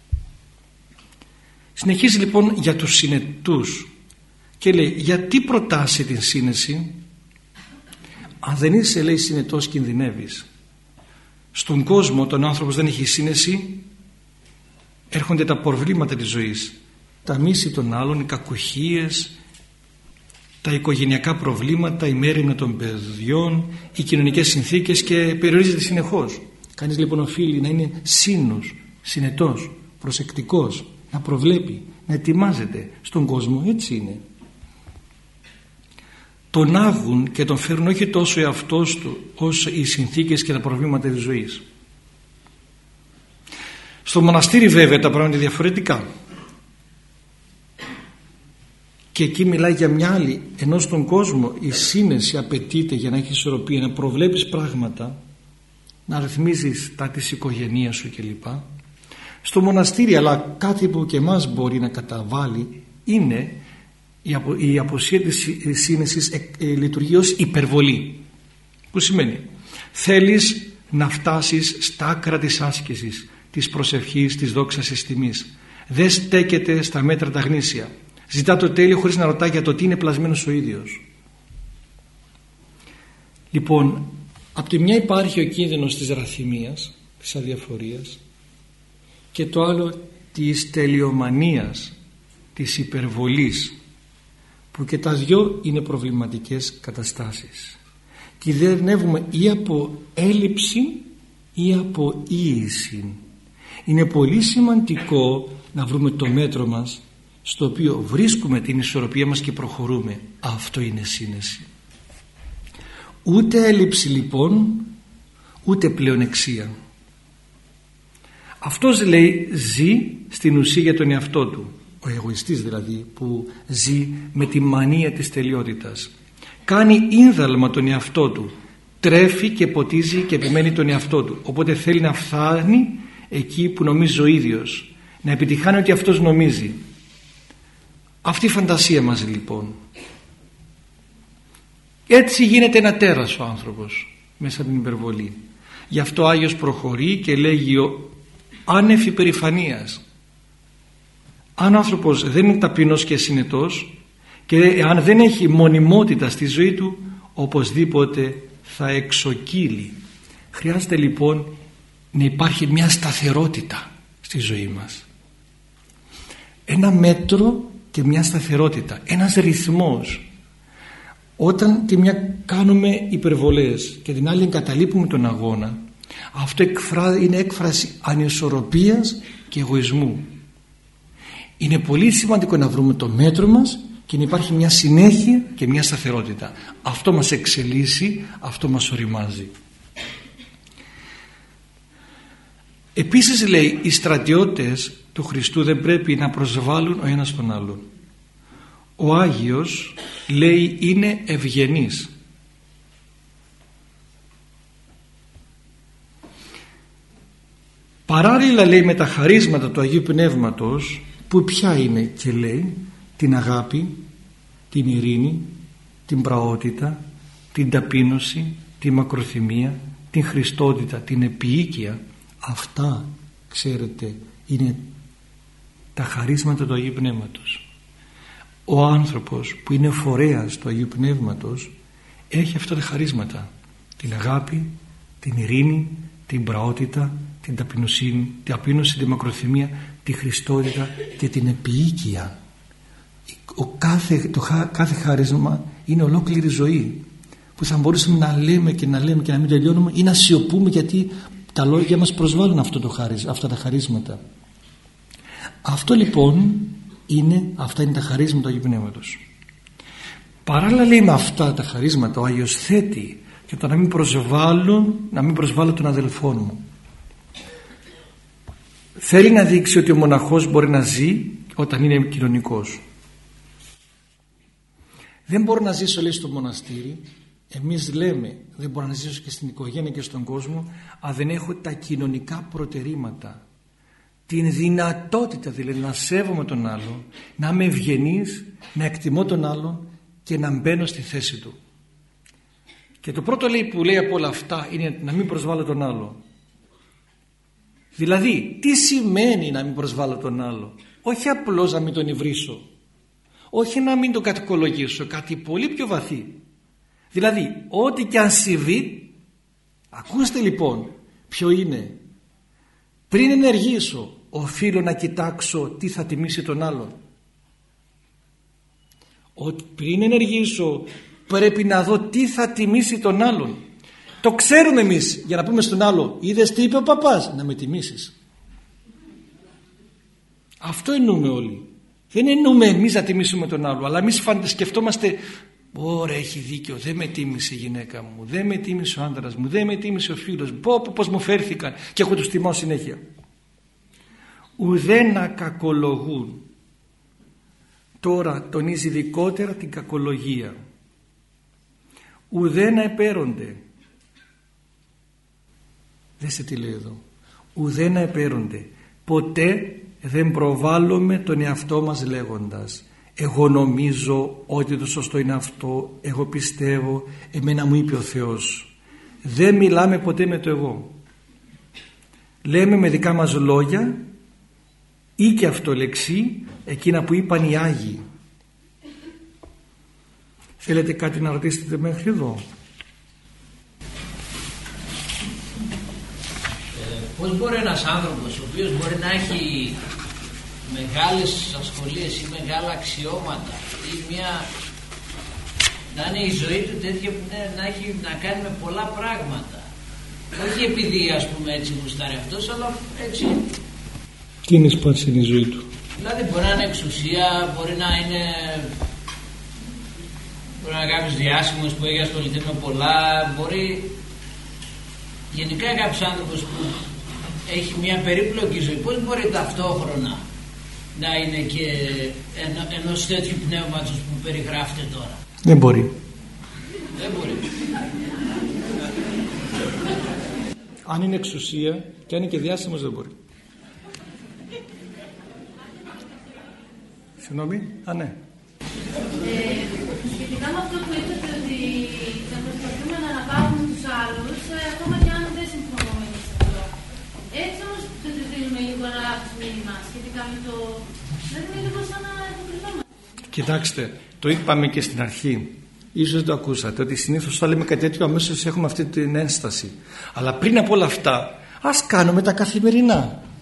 [SPEAKER 1] Συνεχίζει λοιπόν για τους συνετούς και λέει, γιατί προτάσει την σύνεση? Αν δεν είσαι, λέει, συνετός, κινδυνεύεις. Στον κόσμο, όταν ο άνθρωπος δεν έχει σύνεση, έρχονται τα προβλήματα της ζωής, τα μίση των άλλων, οι κακουχίες, τα οικογενειακά προβλήματα, η μέριμνα των παιδιών, οι κοινωνικές συνθήκες, και περιορίζεται συνεχώς. Κανείς λοιπόν οφείλει να είναι σύνος, συνετός, προσεκτικός, να προβλέπει, να ετοιμάζεται. Στον κόσμο έτσι είναι. Τον άγουν και τον φέρουν όχι τόσο εαυτός του όσο οι συνθήκες και τα προβλήματα της ζωής. Στο μοναστήρι βέβαια τα πράγματα είναι διαφορετικά και εκεί μιλάει για μια άλλη, ενώ στον κόσμο η σύνεση απαιτείται για να έχεις ισορροπία, να προβλέπεις πράγματα, να ρυθμίζεις τα της οικογένειας σου κλπ. Στο μοναστήρι, αλλά κάτι που και εμάς μπορεί να καταβάλει, είναι η απουσία της σύνεσης λειτουργεί ως υπερβολή. Που σημαίνει θέλεις να φτάσεις στα άκρα της άσκησης, της προσευχής, της δόξας της τιμής. Δεν στέκεται στα μέτρα τα γνήσια. Ζητά το τέλειο χωρίς να ρωτά για το τι είναι πλασμένος ο ίδιος. Λοιπόν, από τη μια υπάρχει ο κίνδυνος της ραθυμίας, της αδιαφορίας, και το άλλο της τελειομανίας, της υπερβολής, που και τα δυο είναι προβληματικές καταστάσεις. Κινδυνεύουμε ή από έλλειψη ή από ίηση. Είναι πολύ σημαντικό να βρούμε το μέτρο μας, στο οποίο βρίσκουμε την ισορροπία μας και προχωρούμε. Αυτό είναι σύνεση. Ούτε έλλειψη λοιπόν, ούτε πλεονεξία. Αυτός, λέει, ζει στην ουσία για τον εαυτό του. Ο εγωιστής δηλαδή, που ζει με τη μανία της τελειότητας. Κάνει ίνδαλμα τον εαυτό του. Τρέφει και ποτίζει και επιμένει τον εαυτό του. Οπότε θέλει να φτάνει εκεί που νομίζει ο ίδιος. Να επιτυχάνει ότι αυτός νομίζει. Αυτή η φαντασία μας, λοιπόν. Έτσι γίνεται ένα τέρας ο άνθρωπος μέσα από την υπερβολή. Γι' αυτό ο Άγιος προχωρεί και λέγει άνευ υπερηφανίας. Αν ο άνθρωπος δεν είναι ταπεινός και συνετός και αν δεν έχει μονιμότητα στη ζωή του, οπωσδήποτε θα εξοκύλει. Χρειάζεται λοιπόν να υπάρχει μια σταθερότητα στη ζωή μας. Ένα μέτρο και μια σταθερότητα, ένας ρυθμός. Όταν τη μια κάνουμε υπερβολές και την άλλη εγκαταλείπουμε τον αγώνα, αυτό είναι έκφραση ανισορροπίας και εγωισμού. Είναι πολύ σημαντικό να βρούμε το μέτρο μας και να υπάρχει μια συνέχεια και μια σταθερότητα. Αυτό μας εξελίσσει, αυτό μας οριμάζει. Επίσης, λέει, οι στρατιώτες του Χριστού δεν πρέπει να προσβάλλουν ο ένας τον άλλον. Ο Άγιος, λέει, είναι ευγενής. Παράλληλα, λέει, με τα χαρίσματα του Αγίου Πνεύματος, που ποια είναι, και λέει, την αγάπη, την ειρήνη, την πραότητα, την ταπείνωση, την μακροθυμία, την χριστότητα, την επίοικια. Αυτά, ξέρετε, είναι τα χαρίσματα του Αγίου Πνεύματος. Ο άνθρωπος που είναι φορέας του Αγίου Πνεύματος έχει αυτά τα χαρίσματα. Την αγάπη, την ειρήνη, την πραότητα, την ταπείνωση, την μακροθυμία, τη χριστότητα και την επίοικια. Κάθε χάρισμα είναι ολόκληρη ζωή που θα μπορούσαμε να λέμε και να μην τελειώνουμε ή να σιωπούμε, γιατί τα λόγια μας προσβάλλουν αυτά τα χαρίσματα. Αυτό λοιπόν αυτά είναι τα χαρίσματα του Αγίου Πνεύματος. Παράλληλα, λέει, με αυτά τα χαρίσματα ο Άγιος θέτει και το να μην προσβάλλω τον αδελφό μου. Θέλει να δείξει ότι ο μοναχός μπορεί να ζει όταν είναι κοινωνικός. Δεν μπορώ να ζήσω, λέει, στο μοναστήρι. Εμείς λέμε δεν μπορώ να ζήσω και στην οικογένεια και στον κόσμο αν δεν έχω τα κοινωνικά προτερήματα, την δυνατότητα δηλαδή να σέβομαι τον άλλον, να είμαι ευγενής, να εκτιμώ τον άλλον και να μπαίνω στη θέση του. Και το πρώτο, λέει, που λέει από όλα αυτά είναι να μην προσβάλλω τον άλλο. Δηλαδή, τι σημαίνει να μην προσβάλλω τον άλλο? Όχι απλώς να μην τον υβρίσω, όχι να μην τον κατοικολογήσω, κάτι πολύ πιο βαθύ. Δηλαδή, ό,τι και αν συμβεί, ακούστε λοιπόν ποιο είναι. Πριν ενεργήσω, οφείλω να κοιτάξω τι θα τιμήσει τον άλλον. Πριν ενεργήσω, πρέπει να δω τι θα τιμήσει τον άλλον. Το ξέρουμε εμείς για να πούμε στον άλλο, είδες τι είπε ο παπάς, να με τιμήσεις. Αυτό εννοούμε όλοι. Δεν εννοούμε εμείς να τιμήσουμε τον άλλο, αλλά εμείς σκεφτόμαστε, ωραία, έχει δίκιο, δεν με τίμησε η γυναίκα μου, δεν με τίμησε ο άντρας μου, δεν με τίμησε ο φίλος μου, πώς μου φέρθηκαν και εγώ τους τιμάω συνέχεια. Ουδένα κακολογούν. Τώρα τονίζει ειδικότερα την κακολογία. Ουδένα επέρονται. Δέστε τι λέει εδώ. Ουδένα επέρονται. Ποτέ δεν προβάλλουμε τον εαυτό μας λέγοντας, εγώ νομίζω ότι το σωστό είναι αυτό, εγώ πιστεύω, εμένα μου είπε ο Θεός. Δεν μιλάμε ποτέ με το εγώ. Λέμε με δικά μας λόγια ή και αυτολεξί εκείνα που είπαν οι Άγιοι. Θέλετε κάτι να ρωτήσετε μέχρι εδώ?
[SPEAKER 2] Πώς μπορεί ένας άνθρωπος ο οποίος μπορεί να έχει μεγάλες ασχολίες ή μεγάλα αξιώματα ή να είναι η ζωή του τέτοια που να έχει να κάνει με πολλά πράγματα, όχι επειδή ας πούμε έτσι γουστάρει αυτός, αλλά έτσι.
[SPEAKER 1] Τι είναι σπάσινη η ζωή του?
[SPEAKER 2] Δηλαδή μπορεί να είναι εξουσία, μπορεί να είναι κάποιος διάσημος που έχει ασχοληθεί με πολλά, μπορεί γενικά κάποιος άνθρωπος που έχει μια περίπλοκη ζωή, πώς μπορεί ταυτόχρονα να είναι και ενός τέτοιου πνεύματος που περιγράφεται τώρα?
[SPEAKER 1] Δεν μπορεί.
[SPEAKER 2] Δεν μπορεί.
[SPEAKER 1] Αν είναι εξουσία και αν είναι και διάσημος, δεν μπορεί. Συγγνώμη, ναι.
[SPEAKER 3] Σχετικά με αυτό που είπατε ότι θα προσπαθούμε να αναβάλουμε τους άλλους, ακόμα και αν δεν συμφωνούμε με αυτό. Έτσι όμως το δίνουμε λίγο ένα λάθος μήνυμα σχετικά με το... Δεν είναι λίγο σαν να υποκρινόμαστε.
[SPEAKER 1] Κοιτάξτε, το είπαμε και στην αρχή. Ίσως δεν το ακούσατε, ότι συνήθως όταν λέμε κάτι τέτοιο αμέσως έχουμε αυτή την ένσταση. Αλλά πριν από όλα αυτά, ας κάνουμε τα καθημερινά.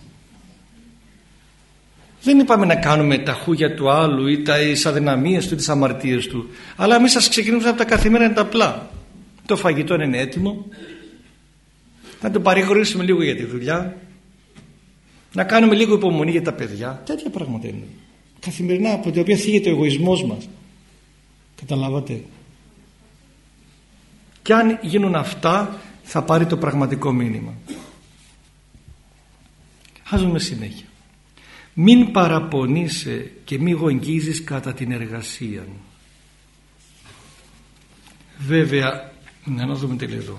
[SPEAKER 1] Δεν είπαμε να κάνουμε τα χούγια του άλλου ή τις αδυναμίες του ή τις αμαρτίες του, αλλά εμείς ας ξεκινήσουμε από τα καθημερινά τα απλά. Το φαγητό είναι έτοιμο, να το παρηγορήσουμε λίγο για τη δουλειά, να κάνουμε λίγο υπομονή για τα παιδιά. Τέτοια πράγματα είναι καθημερινά, από τα οποία θίγεται ο εγωισμός μας. Καταλάβατε? Και αν γίνουν αυτά, θα πάρει το πραγματικό μήνυμα. Ας δούμε συνέχεια. Μην παραπονείσαι και μη γογγίζεις κατά την εργασία. Βέβαια, να δούμε τι λέει εδώ.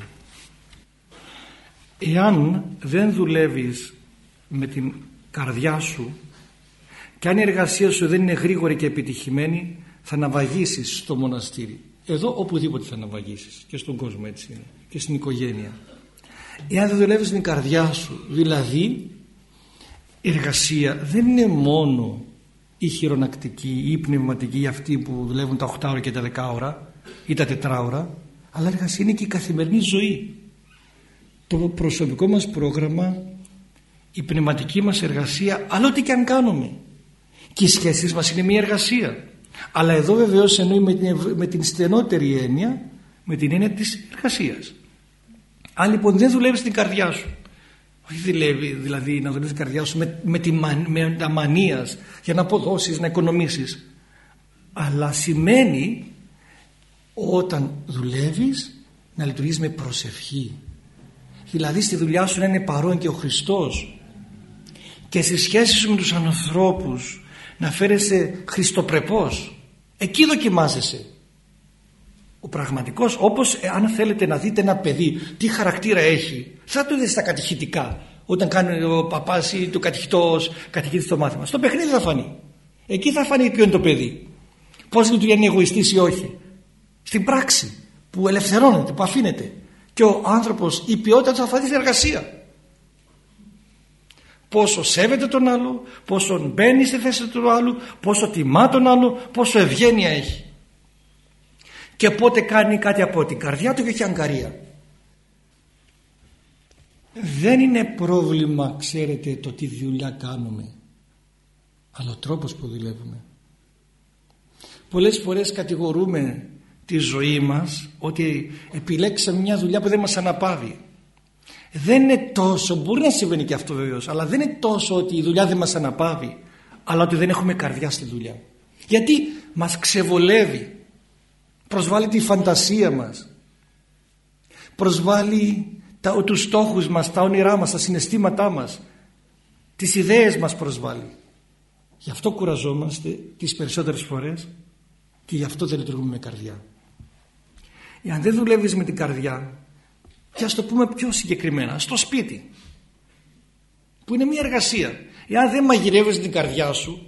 [SPEAKER 1] Εάν δεν δουλεύεις με την καρδιά σου και αν η εργασία σου δεν είναι γρήγορη και επιτυχημένη, θα ναυαγήσεις στο μοναστήρι. Εδώ οπουδήποτε θα ναυαγήσεις, και στον κόσμο έτσι είναι, και στην οικογένεια. Εάν δεν δουλεύεις την καρδιά σου, δηλαδή η εργασία δεν είναι μόνο η χειρονακτική ή η πνευματική, ή αυτοί που δουλεύουν τα 8 ώρα και τα 10 ώρα ή τα 4 ώρα, αλλά η εργασία είναι και η καθημερινή ζωή. Το προσωπικό μας πρόγραμμα, η πνευματική μας εργασία, αλλά ό,τι και αν κάνουμε. Και οι σχέσεις μας είναι μια εργασία. Αλλά εδώ βεβαίως εννοεί με την στενότερη έννοια, με την έννοια της εργασίας. Αν λοιπόν δεν δουλεύεις την καρδιά σου, όχι δηλαδή να δουλεύεις την καρδιά σου με τα μανίας για να αποδώσεις, να οικονομήσεις, αλλά σημαίνει όταν δουλεύεις να λειτουργείς με προσευχή, δηλαδή στη δουλειά σου να είναι παρόν και ο Χριστός, και στις σχέσεις σου με τους ανθρώπους να φέρεσαι χριστοπρεπώς. Εκεί δοκιμάζεσαι. Ο πραγματικός, όπως αν θέλετε να δείτε ένα παιδί τι χαρακτήρα έχει, θα το δείτε στα κατηχητικά, όταν κάνει ο παπάς ή το κατηχητής το μάθημα. Στο παιχνίδι θα φανεί. Εκεί θα φανεί ποιο είναι το παιδί, πώς λειτουργεί, είναι εγωιστής ή όχι. Στην πράξη που ελευθερώνεται, που αφήνεται, και ο άνθρωπος, η ποιότητα του θα φανεί στην εργασία. Πόσο σέβεται τον άλλο, πόσο μπαίνει στη θέση του άλλου, πόσο τιμά τον άλλο, πόσο ευγένεια έχει. Και πότε κάνει κάτι από την καρδιά του και όχι αγκαρία. Δεν είναι πρόβλημα, ξέρετε, το τι δουλειά κάνουμε, αλλά ο τρόπος που δουλεύουμε. Πολλές φορές κατηγορούμε τη ζωή μας ότι επιλέξαμε μια δουλειά που δεν μας αναπαύει. Δεν είναι τόσο, μπορεί να συμβαίνει και αυτό βεβαίως, αλλά δεν είναι τόσο ότι η δουλειά δεν μας αναπαύει, αλλά ότι δεν έχουμε καρδιά στη δουλειά. Γιατί μας ξεβολεύει, προσβάλλει τη φαντασία μας, προσβάλλει τους στόχους μας, τα όνειρά μας, τα συναισθήματά μας, τις ιδέες μας προσβάλλει. Γι' αυτό κουραζόμαστε τις περισσότερες φορές και γι' αυτό δεν λειτουργούμε με καρδιά. Εάν δεν δουλεύεις με την καρδιά, και ας το πούμε πιο συγκεκριμένα, στο σπίτι, που είναι μια εργασία, εάν δεν μαγειρεύεις την καρδιά σου,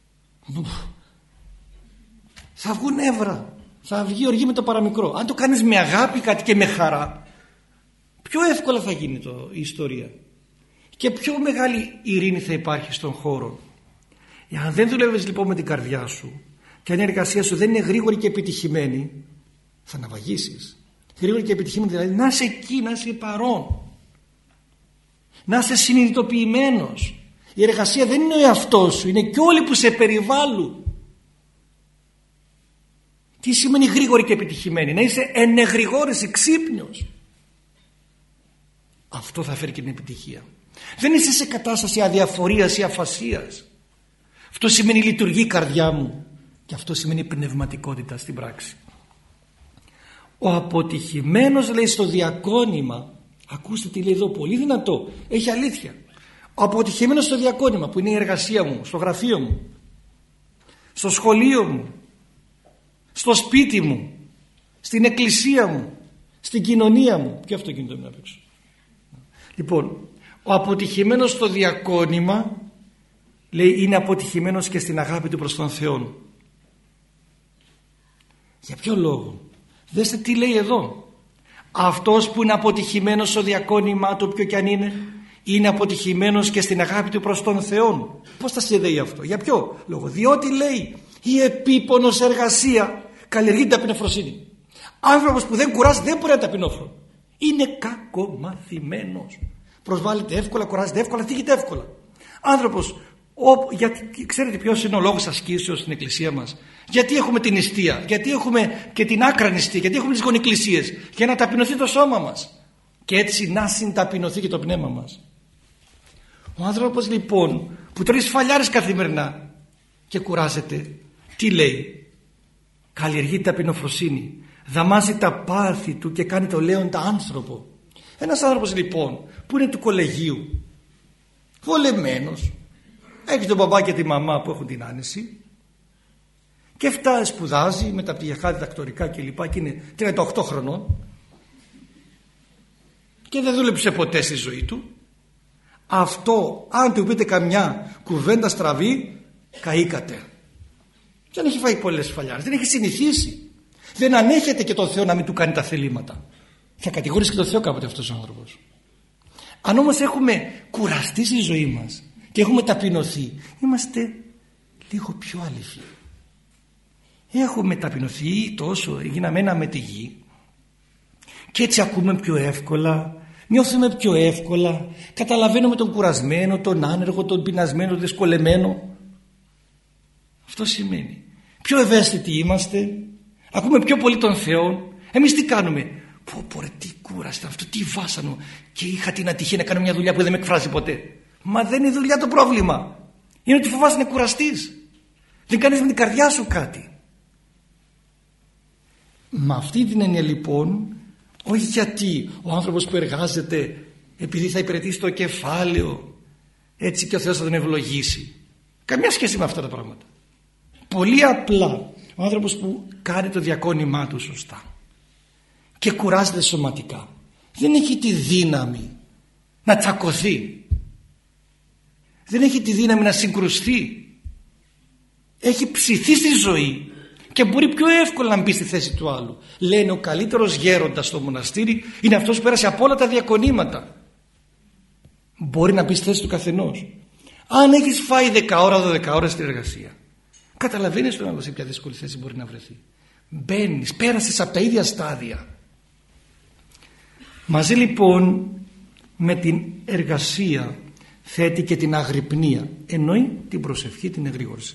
[SPEAKER 1] θα βγουν νεύρα, θα βγει οργή με το παραμικρό. Αν το κάνεις με αγάπη κάτι και με χαρά, πιο εύκολα θα γίνει η ιστορία και πιο μεγάλη ειρήνη θα υπάρχει στον χώρο. Εάν δεν δουλεύεις λοιπόν με την καρδιά σου και αν η εργασία σου δεν είναι γρήγορη και επιτυχημένη, θα ναυαγήσεις. Γρήγορη και επιτυχημένη δηλαδή να είσαι εκεί, να είσαι παρόν, να είσαι συνειδητοποιημένος. Η εργασία δεν είναι ο εαυτός σου, είναι και όλοι που σε περιβάλλουν. Τι σημαίνει γρήγορη και επιτυχημένη? Να είσαι ενεγρηγόρης, ξύπνιος. Αυτό θα φέρει και την επιτυχία. Δεν είσαι σε κατάσταση αδιαφορίας ή αφασίας. Αυτό σημαίνει λειτουργεί η καρδιά μου, και αυτό σημαίνει πνευματικότητα στην πράξη. Ο αποτυχημένος, λέει, στο διακόνημα Ακούστε τι λέει εδώ, πολύ δυνατό, έχει αλήθεια. Ο αποτυχημένος στο διακόνημα, που είναι η εργασία μου, στο γραφείο μου, στο σχολείο μου, στο σπίτι μου, στην εκκλησία μου, στην κοινωνία μου. Και αυτό κινητό να παίξω. Λοιπόν, ο αποτυχημένος στο διακόνημα, λέει, είναι αποτυχημένος και στην αγάπη του προς τον Θεό. Για ποιο λόγο? Δέστε τι λέει εδώ. Αυτός που είναι αποτυχημένος στο διακόνημα του, ποιο κι αν είναι αποτυχημένος και στην αγάπη του προς τον Θεό. Πώς θα συνδέει αυτό? Για ποιο λόγο? Διότι λέει, η επίπονος εργασία καλλιεργεί την ταπεινοφροσύνη. Άνθρωπος που δεν κουράζει δεν μπορεί να ταπεινόφρον. Είναι κακομαθημένος. Προσβάλλεται εύκολα, κουράζεται εύκολα, θίγεται εύκολα. Άνθρωπος, γιατί, ξέρετε ποιος είναι ο λόγος ασκήσεως στην εκκλησία μας? Γιατί έχουμε την νηστεία, γιατί έχουμε και την άκρα νηστεία, γιατί έχουμε τις γονεκκλησίες? Για να ταπεινωθεί το σώμα μας και έτσι να συνταπεινωθεί και το πνεύμα μας. Ο άνθρωπος λοιπόν που τρώει σφαλιάρες καθημερινά και κουράζεται, τι λέει? Καλλιεργεί την ταπεινοφροσύνη, δαμάζει τα πάθη του και κάνει το λέοντα άνθρωπο. Ένας άνθρωπος λοιπόν που είναι του κολεγίου, βολεμένος, έχει τον μπαμπά και τη μαμά που έχουν την άνεση και φτάνει, σπουδάζει μεταπτυχιακά, διδακτορικά κλπ. Και είναι 38 χρονών και δεν δούλεψε ποτέ στη ζωή του. Αυτό, αν του πείτε καμιά κουβέντα στραβή, καήκατε. Δεν έχει φάει πολλές σφαλιάρες, δεν έχει συνηθίσει. Δεν ανέχεται και τον Θεό να μην του κάνει τα θελήματα. Θα κατηγορήσει και τον Θεό κάποτε αυτός ο άνθρωπος. Αν όμως έχουμε κουραστεί στη ζωή μας και έχουμε ταπεινωθεί, είμαστε λίγο πιο αληθοί. Έχουμε ταπεινωθεί τόσο, γίναμε ένα με τη γη και έτσι ακούμε πιο εύκολα, νιώθουμε πιο εύκολα, καταλαβαίνουμε τον κουρασμένο, τον άνεργο, τον πεινασμένο, τον δυσκολεμένο. Αυτό σημαίνει πιο ευαίσθητοι είμαστε, ακούμε πιο πολύ τον Θεό. Εμείς τι κάνουμε? Πω ρε, τι κούραστε αυτό, τι βάσανο, και είχα την ατυχία να κάνω μια δουλειά που δεν με εκφράζει ποτέ. Μα δεν είναι η δουλειά το πρόβλημα, είναι ότι φοβάσαι να κουραστείς, δεν κάνεις με την καρδιά σου κάτι. Με αυτή την έννοια λοιπόν, όχι γιατί ο άνθρωπος που εργάζεται επειδή θα υπηρετήσει το κεφάλαιο έτσι και ο Θεός θα τον ευλογήσει, καμία σχέση με αυτά τα πράγματα. Πολύ απλά ο άνθρωπος που κάνει το διακόνημά του σωστά και κουράζεται σωματικά, δεν έχει τη δύναμη να τσακωθεί, δεν έχει τη δύναμη να συγκρουστεί, έχει ψηθεί στη ζωή και μπορεί πιο εύκολα να μπει στη θέση του άλλου. Λένε ο καλύτερος γέροντας στο μοναστήρι είναι αυτός που πέρασε από όλα τα διακονήματα. Μπορεί να μπει στη θέση του καθενός. Αν έχεις φάει 10 ώρα, 12 ώρες στην εργασία, καταλαβαίνεις τον άλλο σε ποια δύσκολη θέση μπορεί να βρεθεί. Μπαίνεις, πέρασες από τα ίδια στάδια. Μαζί λοιπόν με την εργασία θέτει και την αγρυπνία, εννοεί την προσευχή, την εγρήγορση.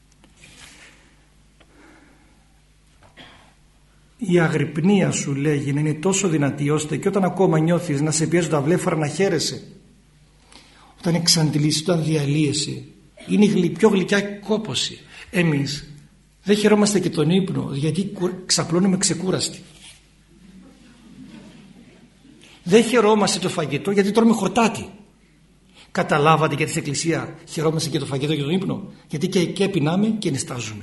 [SPEAKER 1] Η αγρυπνία σου, λέγει, να είναι τόσο δυνατή ώστε και όταν ακόμα νιώθεις να σε πιέζουν τα βλέφαρα να χαίρεσαι, όταν εξαντλήσεις, όταν διαλύεσαι, είναι η πιο γλυκιά κόπωση. Εμείς δεν χαιρόμαστε και τον ύπνο γιατί ξαπλώνουμε ξεκούραστοι. Δεν χαιρόμαστε το φαγητό γιατί τρώμε χορτάτι. Καταλάβατε γιατί στην εκκλησία χαιρόμαστε και το φαγητό και τον ύπνο? Γιατί και πεινάμε και νηστάζουμε.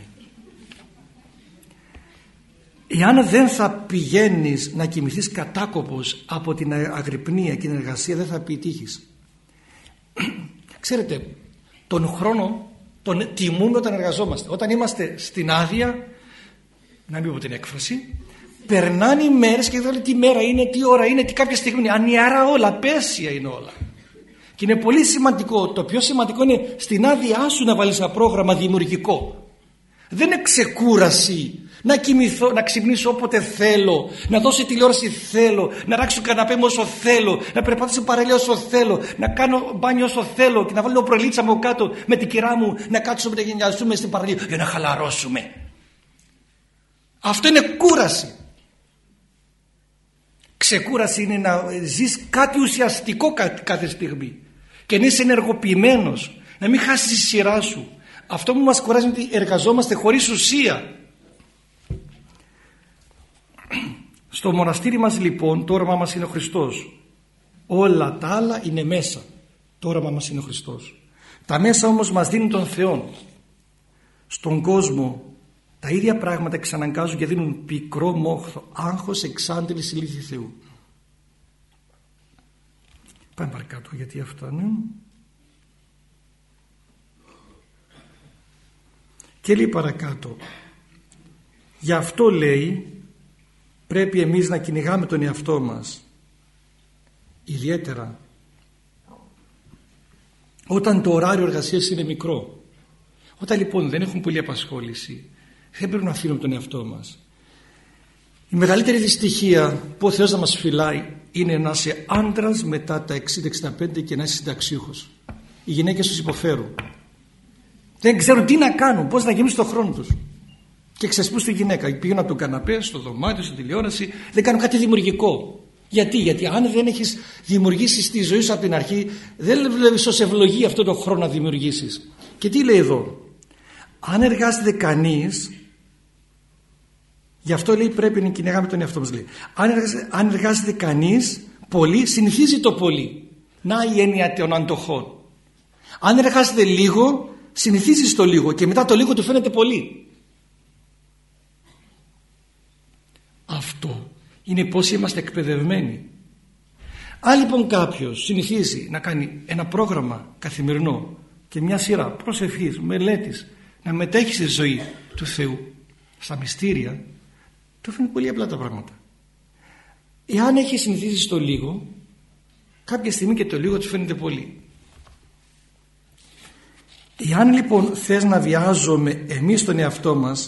[SPEAKER 1] Εάν δεν θα πηγαίνεις να κοιμηθείς κατάκοπος από την αγρυπνία και την εργασία, δεν θα επιτύχεις. Ξέρετε, τον χρόνο τον τιμούμε όταν εργαζόμαστε. Όταν είμαστε στην άδεια, να μην πω την έκφραση, περνάνε οι μέρες και δεν λέει τι μέρα είναι, τι ώρα είναι, τι κάποια στιγμή. Ανιάρα όλα, πέσια είναι όλα. Και είναι πολύ σημαντικό, το πιο σημαντικό είναι στην άδειά σου να βάλεις ένα πρόγραμμα δημιουργικό. Δεν είναι ξεκούραση να κοιμηθώ, να ξυπνήσω όποτε θέλω, να δώσω τηλεόραση θέλω, να ράξω καναπέ μου όσο θέλω, να περπατήσω παραλία όσο θέλω, να κάνω μπάνιο όσο θέλω και να βάλω προελίτσα μου κάτω με την κυρά μου, να κάτσουμε να γενιαστούμε στην παραλία για να χαλαρώσουμε. Αυτό είναι κούραση. Ξεκούραση είναι να ζεις κάτι ουσιαστικό κάθε στιγμή και να είσαι ενεργοποιημένος, να μην χάσεις τη σειρά σου. Αυτό που μας κουράζει είναι ότι εργαζόμαστε χωρίς ουσία. Στο μοναστήρι μας λοιπόν το όραμά μας είναι ο Χριστός. Όλα τα άλλα είναι μέσα. Το όραμα μας είναι ο Χριστός. Τα μέσα όμως μας δίνουν τον Θεό. Στον κόσμο τα ίδια πράγματα εξαναγκάζουν και δίνουν πικρό μόχθο, άγχος, εξάντληση, ηλίθιοι Θεού. Πάμε παρακάτω, γιατί αυτό είναι. Και λέει παρακάτω, γι' αυτό λέει πρέπει εμείς να κυνηγάμε τον εαυτό μας, ιδιαίτερα όταν το ωράριο εργασίας είναι μικρό. Όταν λοιπόν δεν έχουμε πολλή απασχόληση, δεν πρέπει να αφήνουμε τον εαυτό μας. Η μεγαλύτερη δυστυχία που ο Θεός να μας φυλάει είναι να είσαι άντρας μετά τα 60-65 και να είσαι συνταξιούχος. Οι γυναίκες τους υποφέρουν. Δεν ξέρουν τι να κάνουν, πώς να γεμίσουν τον χρόνο τους. Και ξεσπούν στη γυναίκα. Πηγαίνουν από τον καναπέ, στο δωμάτιο, στην τηλεόραση, δεν κάνουν κάτι δημιουργικό. Γιατί αν δεν έχεις δημιουργήσει τη ζωή σου από την αρχή, δεν βλέπεις ως ευλογία αυτό το χρόνο να δημιουργήσεις. Και τι λέει εδώ, αν εργάζεται κανείς, γι' αυτό λέει πρέπει να κυνηγάμε τον εαυτό μας. Λέει. Αν εργάζεται κανείς πολύ, συνηθίζει το πολύ. Να η έννοια των αντοχών. Αν εργάζεται λίγο, συνηθίζει στο λίγο και μετά το λίγο του φαίνεται πολύ. Αυτό είναι πώς είμαστε εκπαιδευμένοι. Αν λοιπόν κάποιος συνηθίζει να κάνει ένα πρόγραμμα καθημερινό και μια σειρά προσευχής, μελέτης, να μετέχει στη ζωή του Θεού, στα μυστήρια, του φαίνουν πολύ απλά τα πράγματα. Εάν έχει συνηθίσει στο λίγο, κάποια στιγμή και το λίγο του φαίνεται πολύ. Εάν λοιπόν θες να βιάζουμε εμείς τον εαυτό μας,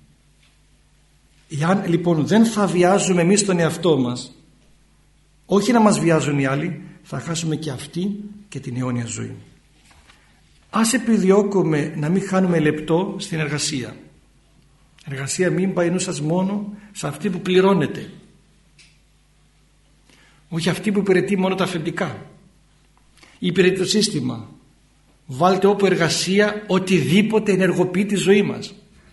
[SPEAKER 1] εάν λοιπόν δεν θα βιάζουμε εμείς τον εαυτό μας, όχι να μας βιάζουν οι άλλοι, θα χάσουμε και αυτή και την αιώνια ζωή. Ας επιδιώκουμε να μην χάνουμε λεπτό στην εργασία. Εργασία μην πάει νου σας μόνο σε αυτή που πληρώνεται, όχι αυτή που υπηρετεί μόνο τα αφεντικά. Υπηρετεί το σύστημα. Βάλτε όπου εργασία οτιδήποτε ενεργοποιεί τη ζωή μας.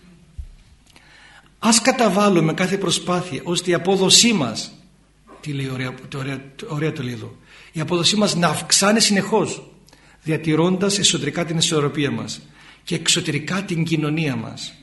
[SPEAKER 1] Ας καταβάλουμε κάθε προσπάθεια ώστε η απόδοσή μας, τι λέει ωραία το λέει εδώ, η απόδοσή μας να αυξάνει συνεχώς, διατηρώντας εσωτερικά την ισορροπία μας και εξωτερικά την κοινωνία μας.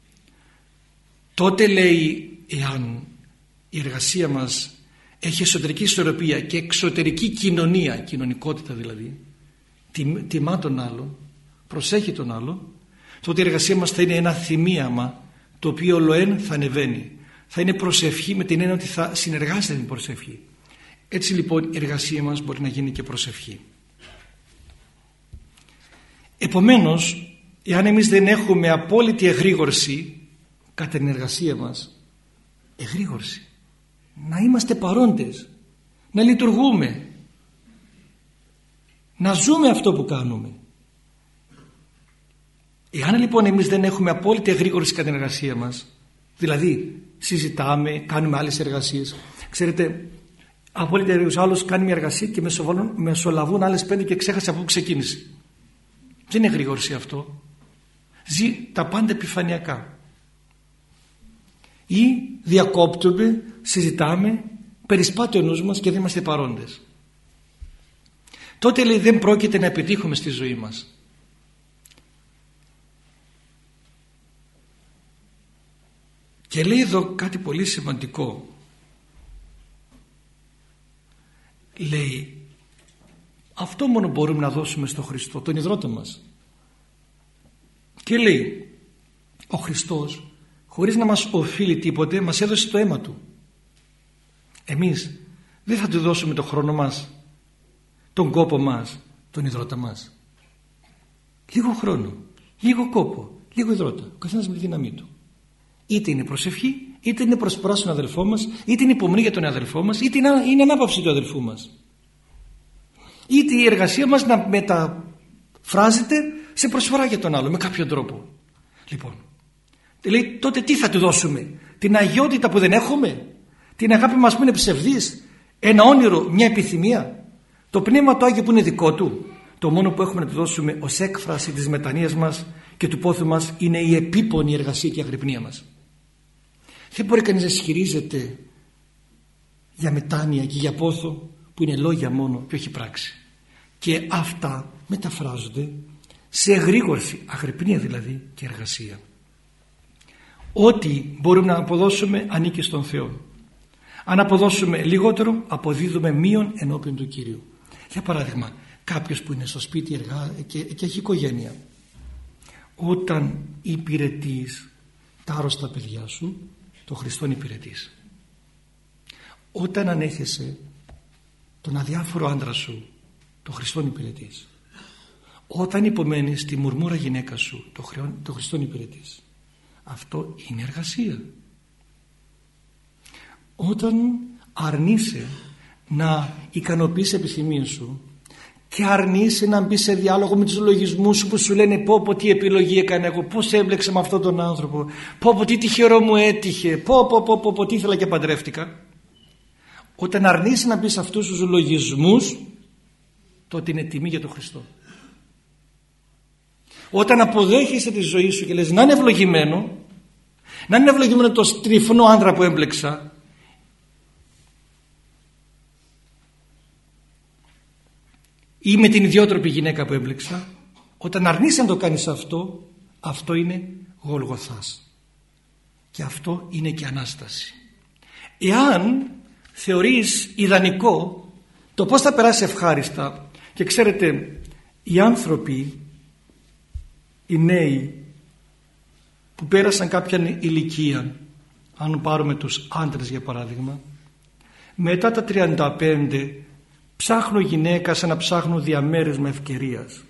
[SPEAKER 1] Τότε λέει, εάν η εργασία μας έχει εσωτερική ισορροπία και εξωτερική κοινωνία, κοινωνικότητα δηλαδή, τιμά τον άλλο, προσέχει τον άλλο, τότε η εργασία μας θα είναι ένα θυμίαμα το οποίο ολοέν θα ανεβαίνει. Θα είναι προσευχή με την έννοια ότι θα συνεργάζεται την προσευχή. Έτσι λοιπόν η εργασία μας μπορεί να γίνει και προσευχή. Επομένως, εάν εμείς δεν έχουμε απόλυτη εγρήγορση κατά την εργασία μας, εγρήγορση, να είμαστε παρόντες, να λειτουργούμε, να ζούμε αυτό που κάνουμε. Εάν λοιπόν εμείς δεν έχουμε απόλυτη εγρήγορση κατά την εργασία μας, δηλαδή συζητάμε, κάνουμε άλλες εργασίες, ξέρετε, απόλυτη εγρήγορση, άλλος κάνει μια εργασία και μεσολαβούν άλλες 5 και ξέχασε από πού ξεκίνησε. Δεν είναι εγρήγορση αυτό. Ζει τα πάντα επιφανειακά. Ή διακόπτουμε, συζητάμε, περισπάται ο νους μας και δεν είμαστε παρόντες. Τότε λέει δεν πρόκειται να επιτύχουμε στη ζωή μας. Και λέει εδώ κάτι πολύ σημαντικό. Λέει αυτό μόνο μπορούμε να δώσουμε στον Χριστό, τον ιδρώτα μας. Και λέει ο Χριστός χωρίς να μας οφείλει τίποτε μας έδωσε το αίμα Του. Εμείς δεν θα Του δώσουμε τον χρόνο μας, τον κόπο μας, τον ιδρώτα μας. Λίγο χρόνο, λίγο κόπο, λίγο ιδρώτα, ο καθένας με τη δύναμή του. Είτε είναι προσευχή, είτε είναι προσφορά στον αδελφό μας, είτε είναι υπομονή για τον αδελφό μας, είτε είναι ανάπαυση του αδελφού μας. Είτε η εργασία μας να μεταφράζεται σε προσφορά για τον άλλο με κάποιον τρόπο. Λοιπόν, λέει τότε τι θα Του δώσουμε? Την αγιότητα που δεν έχουμε, την αγάπη μας που είναι ψευδής, ένα όνειρο, μια επιθυμία, το Πνεύμα το Άγιο που είναι δικό Του. Το μόνο που έχουμε να Του δώσουμε ως έκφραση της μετανοίας μας και του πόθου μας είναι η επίπονη εργασία και η αγρυπνία μας. Δεν μπορεί κανείς να ισχυρίζεται για μετάνοια και για πόθο
[SPEAKER 4] που είναι λόγια μόνο και όχι πράξη. Και αυτά μεταφράζονται σε εγρήγορση, αγρυπνία δηλαδή και εργασία. Ό,τι μπορούμε να αποδώσουμε ανήκει στον Θεό. Αν αποδώσουμε λιγότερο, αποδίδουμε μείον ενώπιον του Κυρίου. Για παράδειγμα, κάποιος που είναι στο σπίτι και έχει οικογένεια, όταν υπηρετείς τα άρρωστα παιδιά σου, το Χριστόν υπηρετείς. Όταν ανέχεσαι τον αδιάφορο άντρα σου, το Χριστόν υπηρετείς. Όταν υπομένεις τη μουρμούρα γυναίκα σου, το Χριστόν υπηρετείς. Αυτό είναι εργασία. Όταν αρνείσαι να ικανοποιείς επιθυμίες σου και αρνείσαι να μπει σε διάλογο με τους λογισμούς σου που σου λένε πω τι επιλογή έκανα εγώ, πώς έμπλεξα με αυτόν τον άνθρωπο, πω τι τυχερό μου έτυχε, πω τι ήθελα και παντρεύτηκα. Όταν αρνείσαι να μπει σε αυτούς τους λογισμούς, τότε είναι τιμή για τον Χριστό. Όταν αποδέχεσαι τη ζωή σου και λες να είναι ευλογημένο, το στριφνό άντρα που έμπλεξα, ή με την ιδιότροπη γυναίκα που έμπλεξα, όταν αρνείσαι να το κάνεις αυτό, αυτό είναι Γολγοθάς. Και αυτό είναι και Ανάσταση. Εάν θεωρείς ιδανικό το πώς θα περάσει ευχάριστα, και ξέρετε, οι άνθρωποι, οι νέοι που πέρασαν κάποια ηλικία, αν πάρουμε τους άντρες για παράδειγμα, μετά τα 35 ψάχνουν γυναίκα σαν να ψάχνουν διαμέρισμα ευκαιρίας.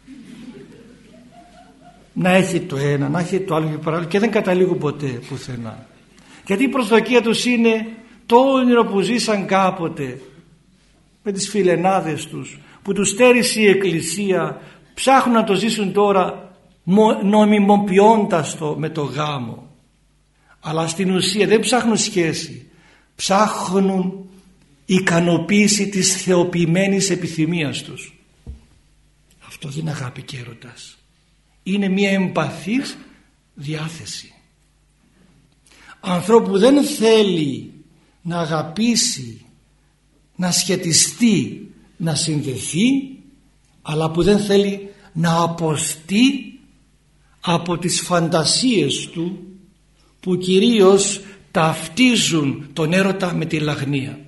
[SPEAKER 4] Να έχει το ένα, να έχει το άλλο και δεν καταλήγουν ποτέ πουθενά. Γιατί η προσδοκία τους είναι το όνειρο που ζήσαν κάποτε με τις φιλενάδες τους, που τους στέρισε η Εκκλησία, ψάχνουν να το ζήσουν τώρα νομιμοποιώντας το με το γάμο. Αλλά στην ουσία δεν ψάχνουν σχέση, ψάχνουν ικανοποίηση της θεοποιημένης επιθυμίας τους. Αυτό δεν είναι αγάπη και έρωτας. Είναι μια εμπαθής διάθεση. Ανθρώπου που δεν θέλει να αγαπήσει, να σχετιστεί, να συνδεθεί, αλλά που δεν θέλει να αποστεί από τις φαντασίες του, που κυρίως ταυτίζουν τον έρωτα με τη λαγνία.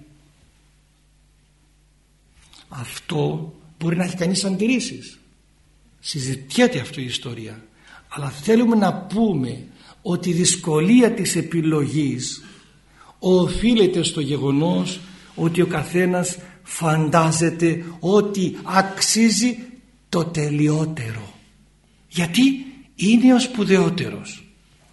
[SPEAKER 4] Αυτό μπορεί να έχει κανείς αντιρρήσεις. Συζητιέται αυτή η ιστορία. Αλλά θέλουμε να πούμε ότι η δυσκολία της επιλογής οφείλεται στο γεγονός ότι ο καθένας φαντάζεται ότι αξίζει το τελειότερο. Γιατί είναι ο σπουδαιότερος.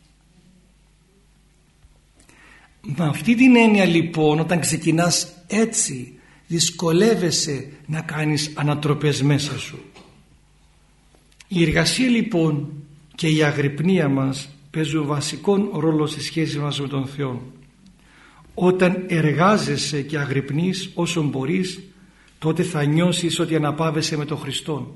[SPEAKER 4] Με αυτή την έννοια λοιπόν, όταν ξεκινάς έτσι, δυσκολεύεσαι να κάνεις ανατροπές μέσα σου. Η εργασία λοιπόν και η αγρυπνία μας παίζουν βασικό ρόλο στη σχέση μας με τον Θεό. Όταν εργάζεσαι και αγρυπνείς όσο μπορείς, τότε θα νιώσεις ότι αναπαύεσαι με τον Χριστό.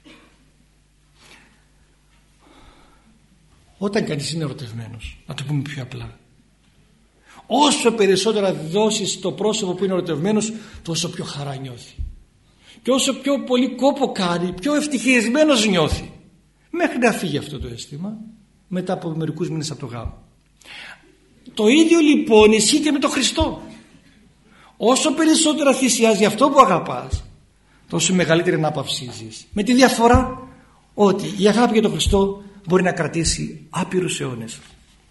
[SPEAKER 4] Όταν κανείς είναι ερωτευμένος, να το πούμε πιο απλά, όσο περισσότερα δώσεις στο πρόσωπο που είναι ερωτευμένος, τόσο πιο χαρά νιώθει. Και όσο πιο πολύ κόπο κάνει, πιο ευτυχισμένος νιώθει. Μέχρι να φύγει αυτό το αίσθημα μετά από μερικούς μήνες από το γάμο. Το ίδιο λοιπόν ισχύει και με τον Χριστό. Όσο περισσότερα θυσιάζει αυτό που αγαπάς, τόσο μεγαλύτερη ανάπαυση ζεις. Με τη διαφορά ότι η αγάπη για τον Χριστό μπορεί να κρατήσει άπειρους αιώνες.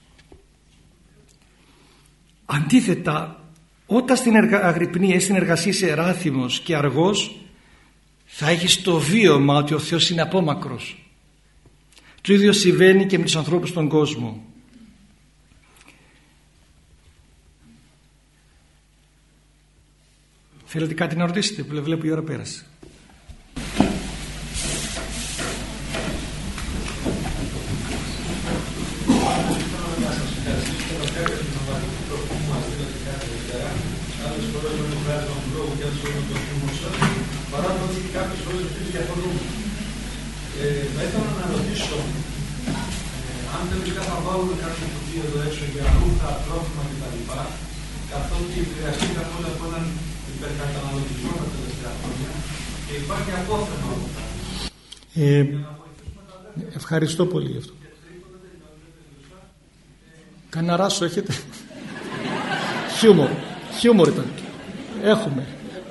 [SPEAKER 4] Αντίθετα, όταν στην αγρυπνία ή στην εργασία είσαι ράθιμος και αργός, θα έχεις το βίωμα ότι ο Θεός είναι απόμακρος. Το ίδιο συμβαίνει και με τους ανθρώπους στον κόσμο. Θέλετε κάτι να ρωτήσετε? Βλέπω η ώρα πέρασε.
[SPEAKER 5] Παρά το ότι κάποιες φορές επίσης διαφωνούμε. Θα ήθελα να ρωτήσω αν τελικά θα βάλουμε κάποιο κουτί εδώ έξω για ρούχα, τρόφιμα κτλ. Καθότι επηρεαστήκαμε όλα από έναν υπερκαταναλωτισμό τα τελευταία χρόνια και υπάρχει απόθεμα από τα.
[SPEAKER 4] Ευχαριστώ πολύ γι' αυτό. Κανένα ράσο έχετε? Χιούμορ ήταν. Έχουμε.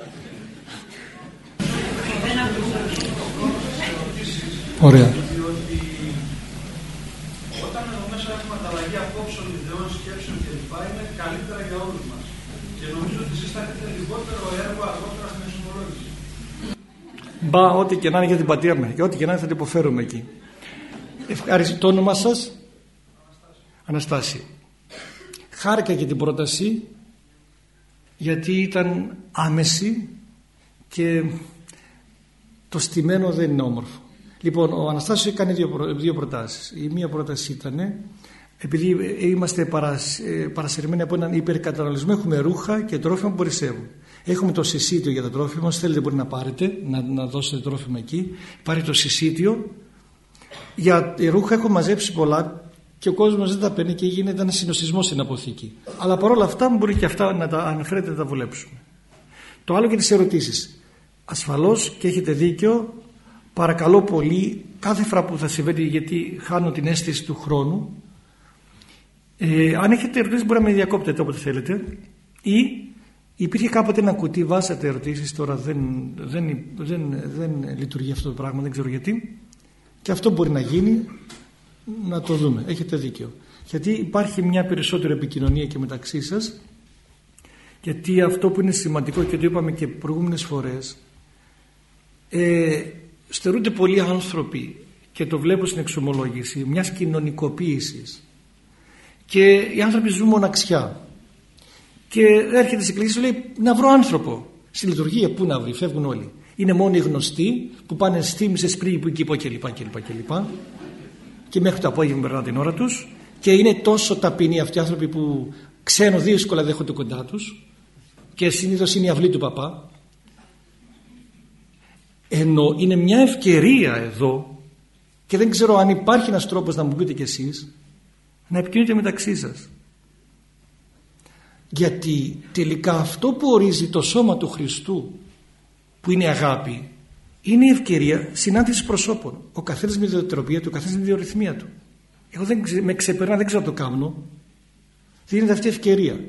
[SPEAKER 4] Ωραία.
[SPEAKER 5] Διότι όταν εδώ μέσα έχουμε ανταλλαγή απόψεων, ιδεών, σκέψεων κλπ. Είναι καλύτερα για όλους μας. Και νομίζω ότι εσείς θα έχετε λιγότερο έργο αργότερα στην εξομολόγηση.
[SPEAKER 4] Μπα, ό,τι και να είναι για την πατρίδα μας και ό,τι και να είναι θα την υποφέρουμε εκεί. Ευχαριστώ. Το όνομα σας? Αναστάση. Χάρηκα για την πρόταση, γιατί ήταν άμεση και το στημένο δεν είναι όμορφο. Λοιπόν, ο Αναστάσιος έκανε δύο προτάσεις. Η μία πρόταση ήταν, επειδή είμαστε παρασυρμένοι από έναν υπερκαταναλισμό, έχουμε ρούχα και τρόφιμα που περισσεύουν. Έχουμε το συσίτιο για το τρόφιμα, αν θέλετε μπορεί να πάρετε, να δώσετε τρόφιμα εκεί. Πάρετε το συσίτιο. Για ρούχα έχω μαζέψει πολλά και ο κόσμος δεν τα παίρνει και γίνεται ένα συνοστισμός στην αποθήκη. Αλλά παρόλα αυτά μπορεί και αυτά να τα αναφέρετε, να τα βουλέψουμε. Το άλλο για τις ερωτήσεις. Ασφαλώς και έχετε δίκιο. Παρακαλώ πολύ, κάθε φορά που θα συμβαίνει, γιατί χάνω την αίσθηση του χρόνου, αν έχετε ερωτήσεις μπορεί να με διακόπτετε όποτε θέλετε, ή υπήρχε κάποτε ένα κουτί, βάσατε ερωτήσεις, τώρα δεν λειτουργεί αυτό το πράγμα, δεν ξέρω γιατί, και αυτό μπορεί να γίνει, να το δούμε. Έχετε δίκιο, γιατί υπάρχει μια περισσότερη επικοινωνία και μεταξύ σας, γιατί αυτό που είναι σημαντικό και το είπαμε και προηγούμενες φορές, στερούνται πολλοί άνθρωποι, και το βλέπω στην εξομολόγηση, μιας κοινωνικοποίησης, και οι άνθρωποι ζουν μοναξιά, και έρχεται στην εκκλησία, λέει να βρω άνθρωπο. Στη λειτουργία πού να βρει, φεύγουν όλοι. Είναι μόνο οι γνωστοί που πάνε στήμισες πριν που εκεί κλπ. Και μέχρι το απόγευμα περνάνε την ώρα τους, και είναι τόσο ταπεινοί αυτοί οι άνθρωποι που ξένο δύσκολα δέχονται κοντά τους, και συνήθως είναι η αυλή του παπά. Ενώ είναι μια ευκαιρία εδώ, και δεν ξέρω αν υπάρχει ένας τρόπος να μου πείτε κι εσείς, να επικοινωνείτε μεταξύ σας. Γιατί τελικά αυτό που ορίζει το σώμα του Χριστού, που είναι αγάπη, είναι η ευκαιρία συνάντησης προσώπων. Ο καθένας με την ιδιοτροπία του, ο καθένας με την ιδιορυθμία του. Εγώ με ξεπερνά, δεν ξέρω να το κάνω. Δίνεται αυτή η ευκαιρία.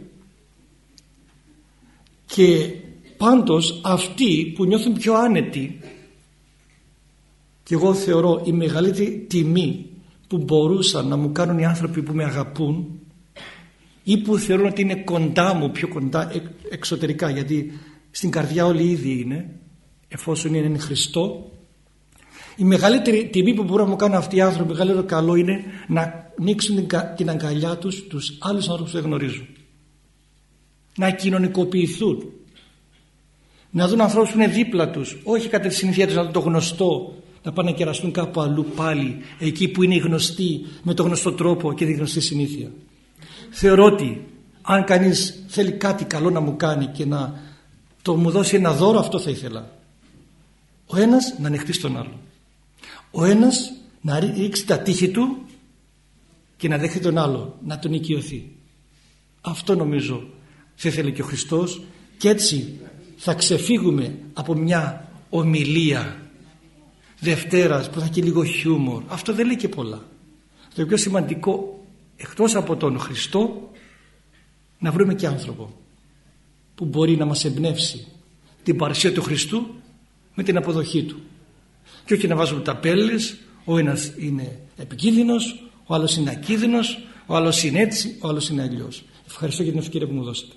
[SPEAKER 4] Και πάντως αυτοί που νιώθουν πιο άνετοι, και εγώ θεωρώ η μεγαλύτερη τιμή που μπορούσαν να μου κάνουν οι άνθρωποι που με αγαπούν ή που θεωρούν ότι είναι κοντά μου, πιο κοντά εξωτερικά, γιατί στην καρδιά όλοι ήδη είναι, εφόσον είναι Χριστό, η μεγαλύτερη τιμή που μπορούν να μου κάνουν αυτοί οι άνθρωποι, μεγαλύτερο καλό είναι να ανοίξουν την αγκαλιά τους τους άλλους άνθρωπους που δεν γνωρίζουν, να κοινωνικοποιηθούν, να δουν ανθρώπους που είναι δίπλα τους, όχι κατά τη συνήθεια τους να δουν το γνωστό, να πάνε να κεραστούν κάπου αλλού πάλι, εκεί που είναι οι γνωστοί με το γνωστό τρόπο και τη γνωστή συνήθεια. Θεωρώ ότι αν κανείς θέλει κάτι καλό να μου κάνει και να το μου δώσει ένα δώρο, αυτό θα ήθελα. Ο ένας να ανεχτεί στον άλλο, ο ένας να ρίξει τα τείχη του και να δέχεται τον άλλο, να τον οικειωθεί. Αυτό νομίζω θα ήθελε και ο Χριστός, και έτσι θα ξεφύγουμε από μια ομιλία Δευτέρας που θα έχει λίγο χιούμορ. Αυτό δεν λέει και πολλά. Το πιο σημαντικό, εκτός από τον Χριστό, να βρούμε και άνθρωπο που μπορεί να μας εμπνεύσει την παρουσία του Χριστού με την αποδοχή του, και όχι να βάζουμε ταπέλες, ο ένας είναι επικίνδυνος, ο άλλος είναι ακίνδυνος, ο άλλος είναι έτσι, ο άλλος είναι αλλιώς. Ευχαριστώ για την ευκαιρία που μου δώσατε.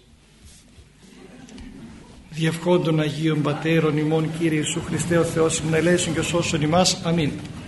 [SPEAKER 4] Διευχών των Αγίων Πατέρων ημών, Κύριε Ιησού Χριστέ ο Θεός, ημών ελέησον και σώσον ημάς. Αμήν.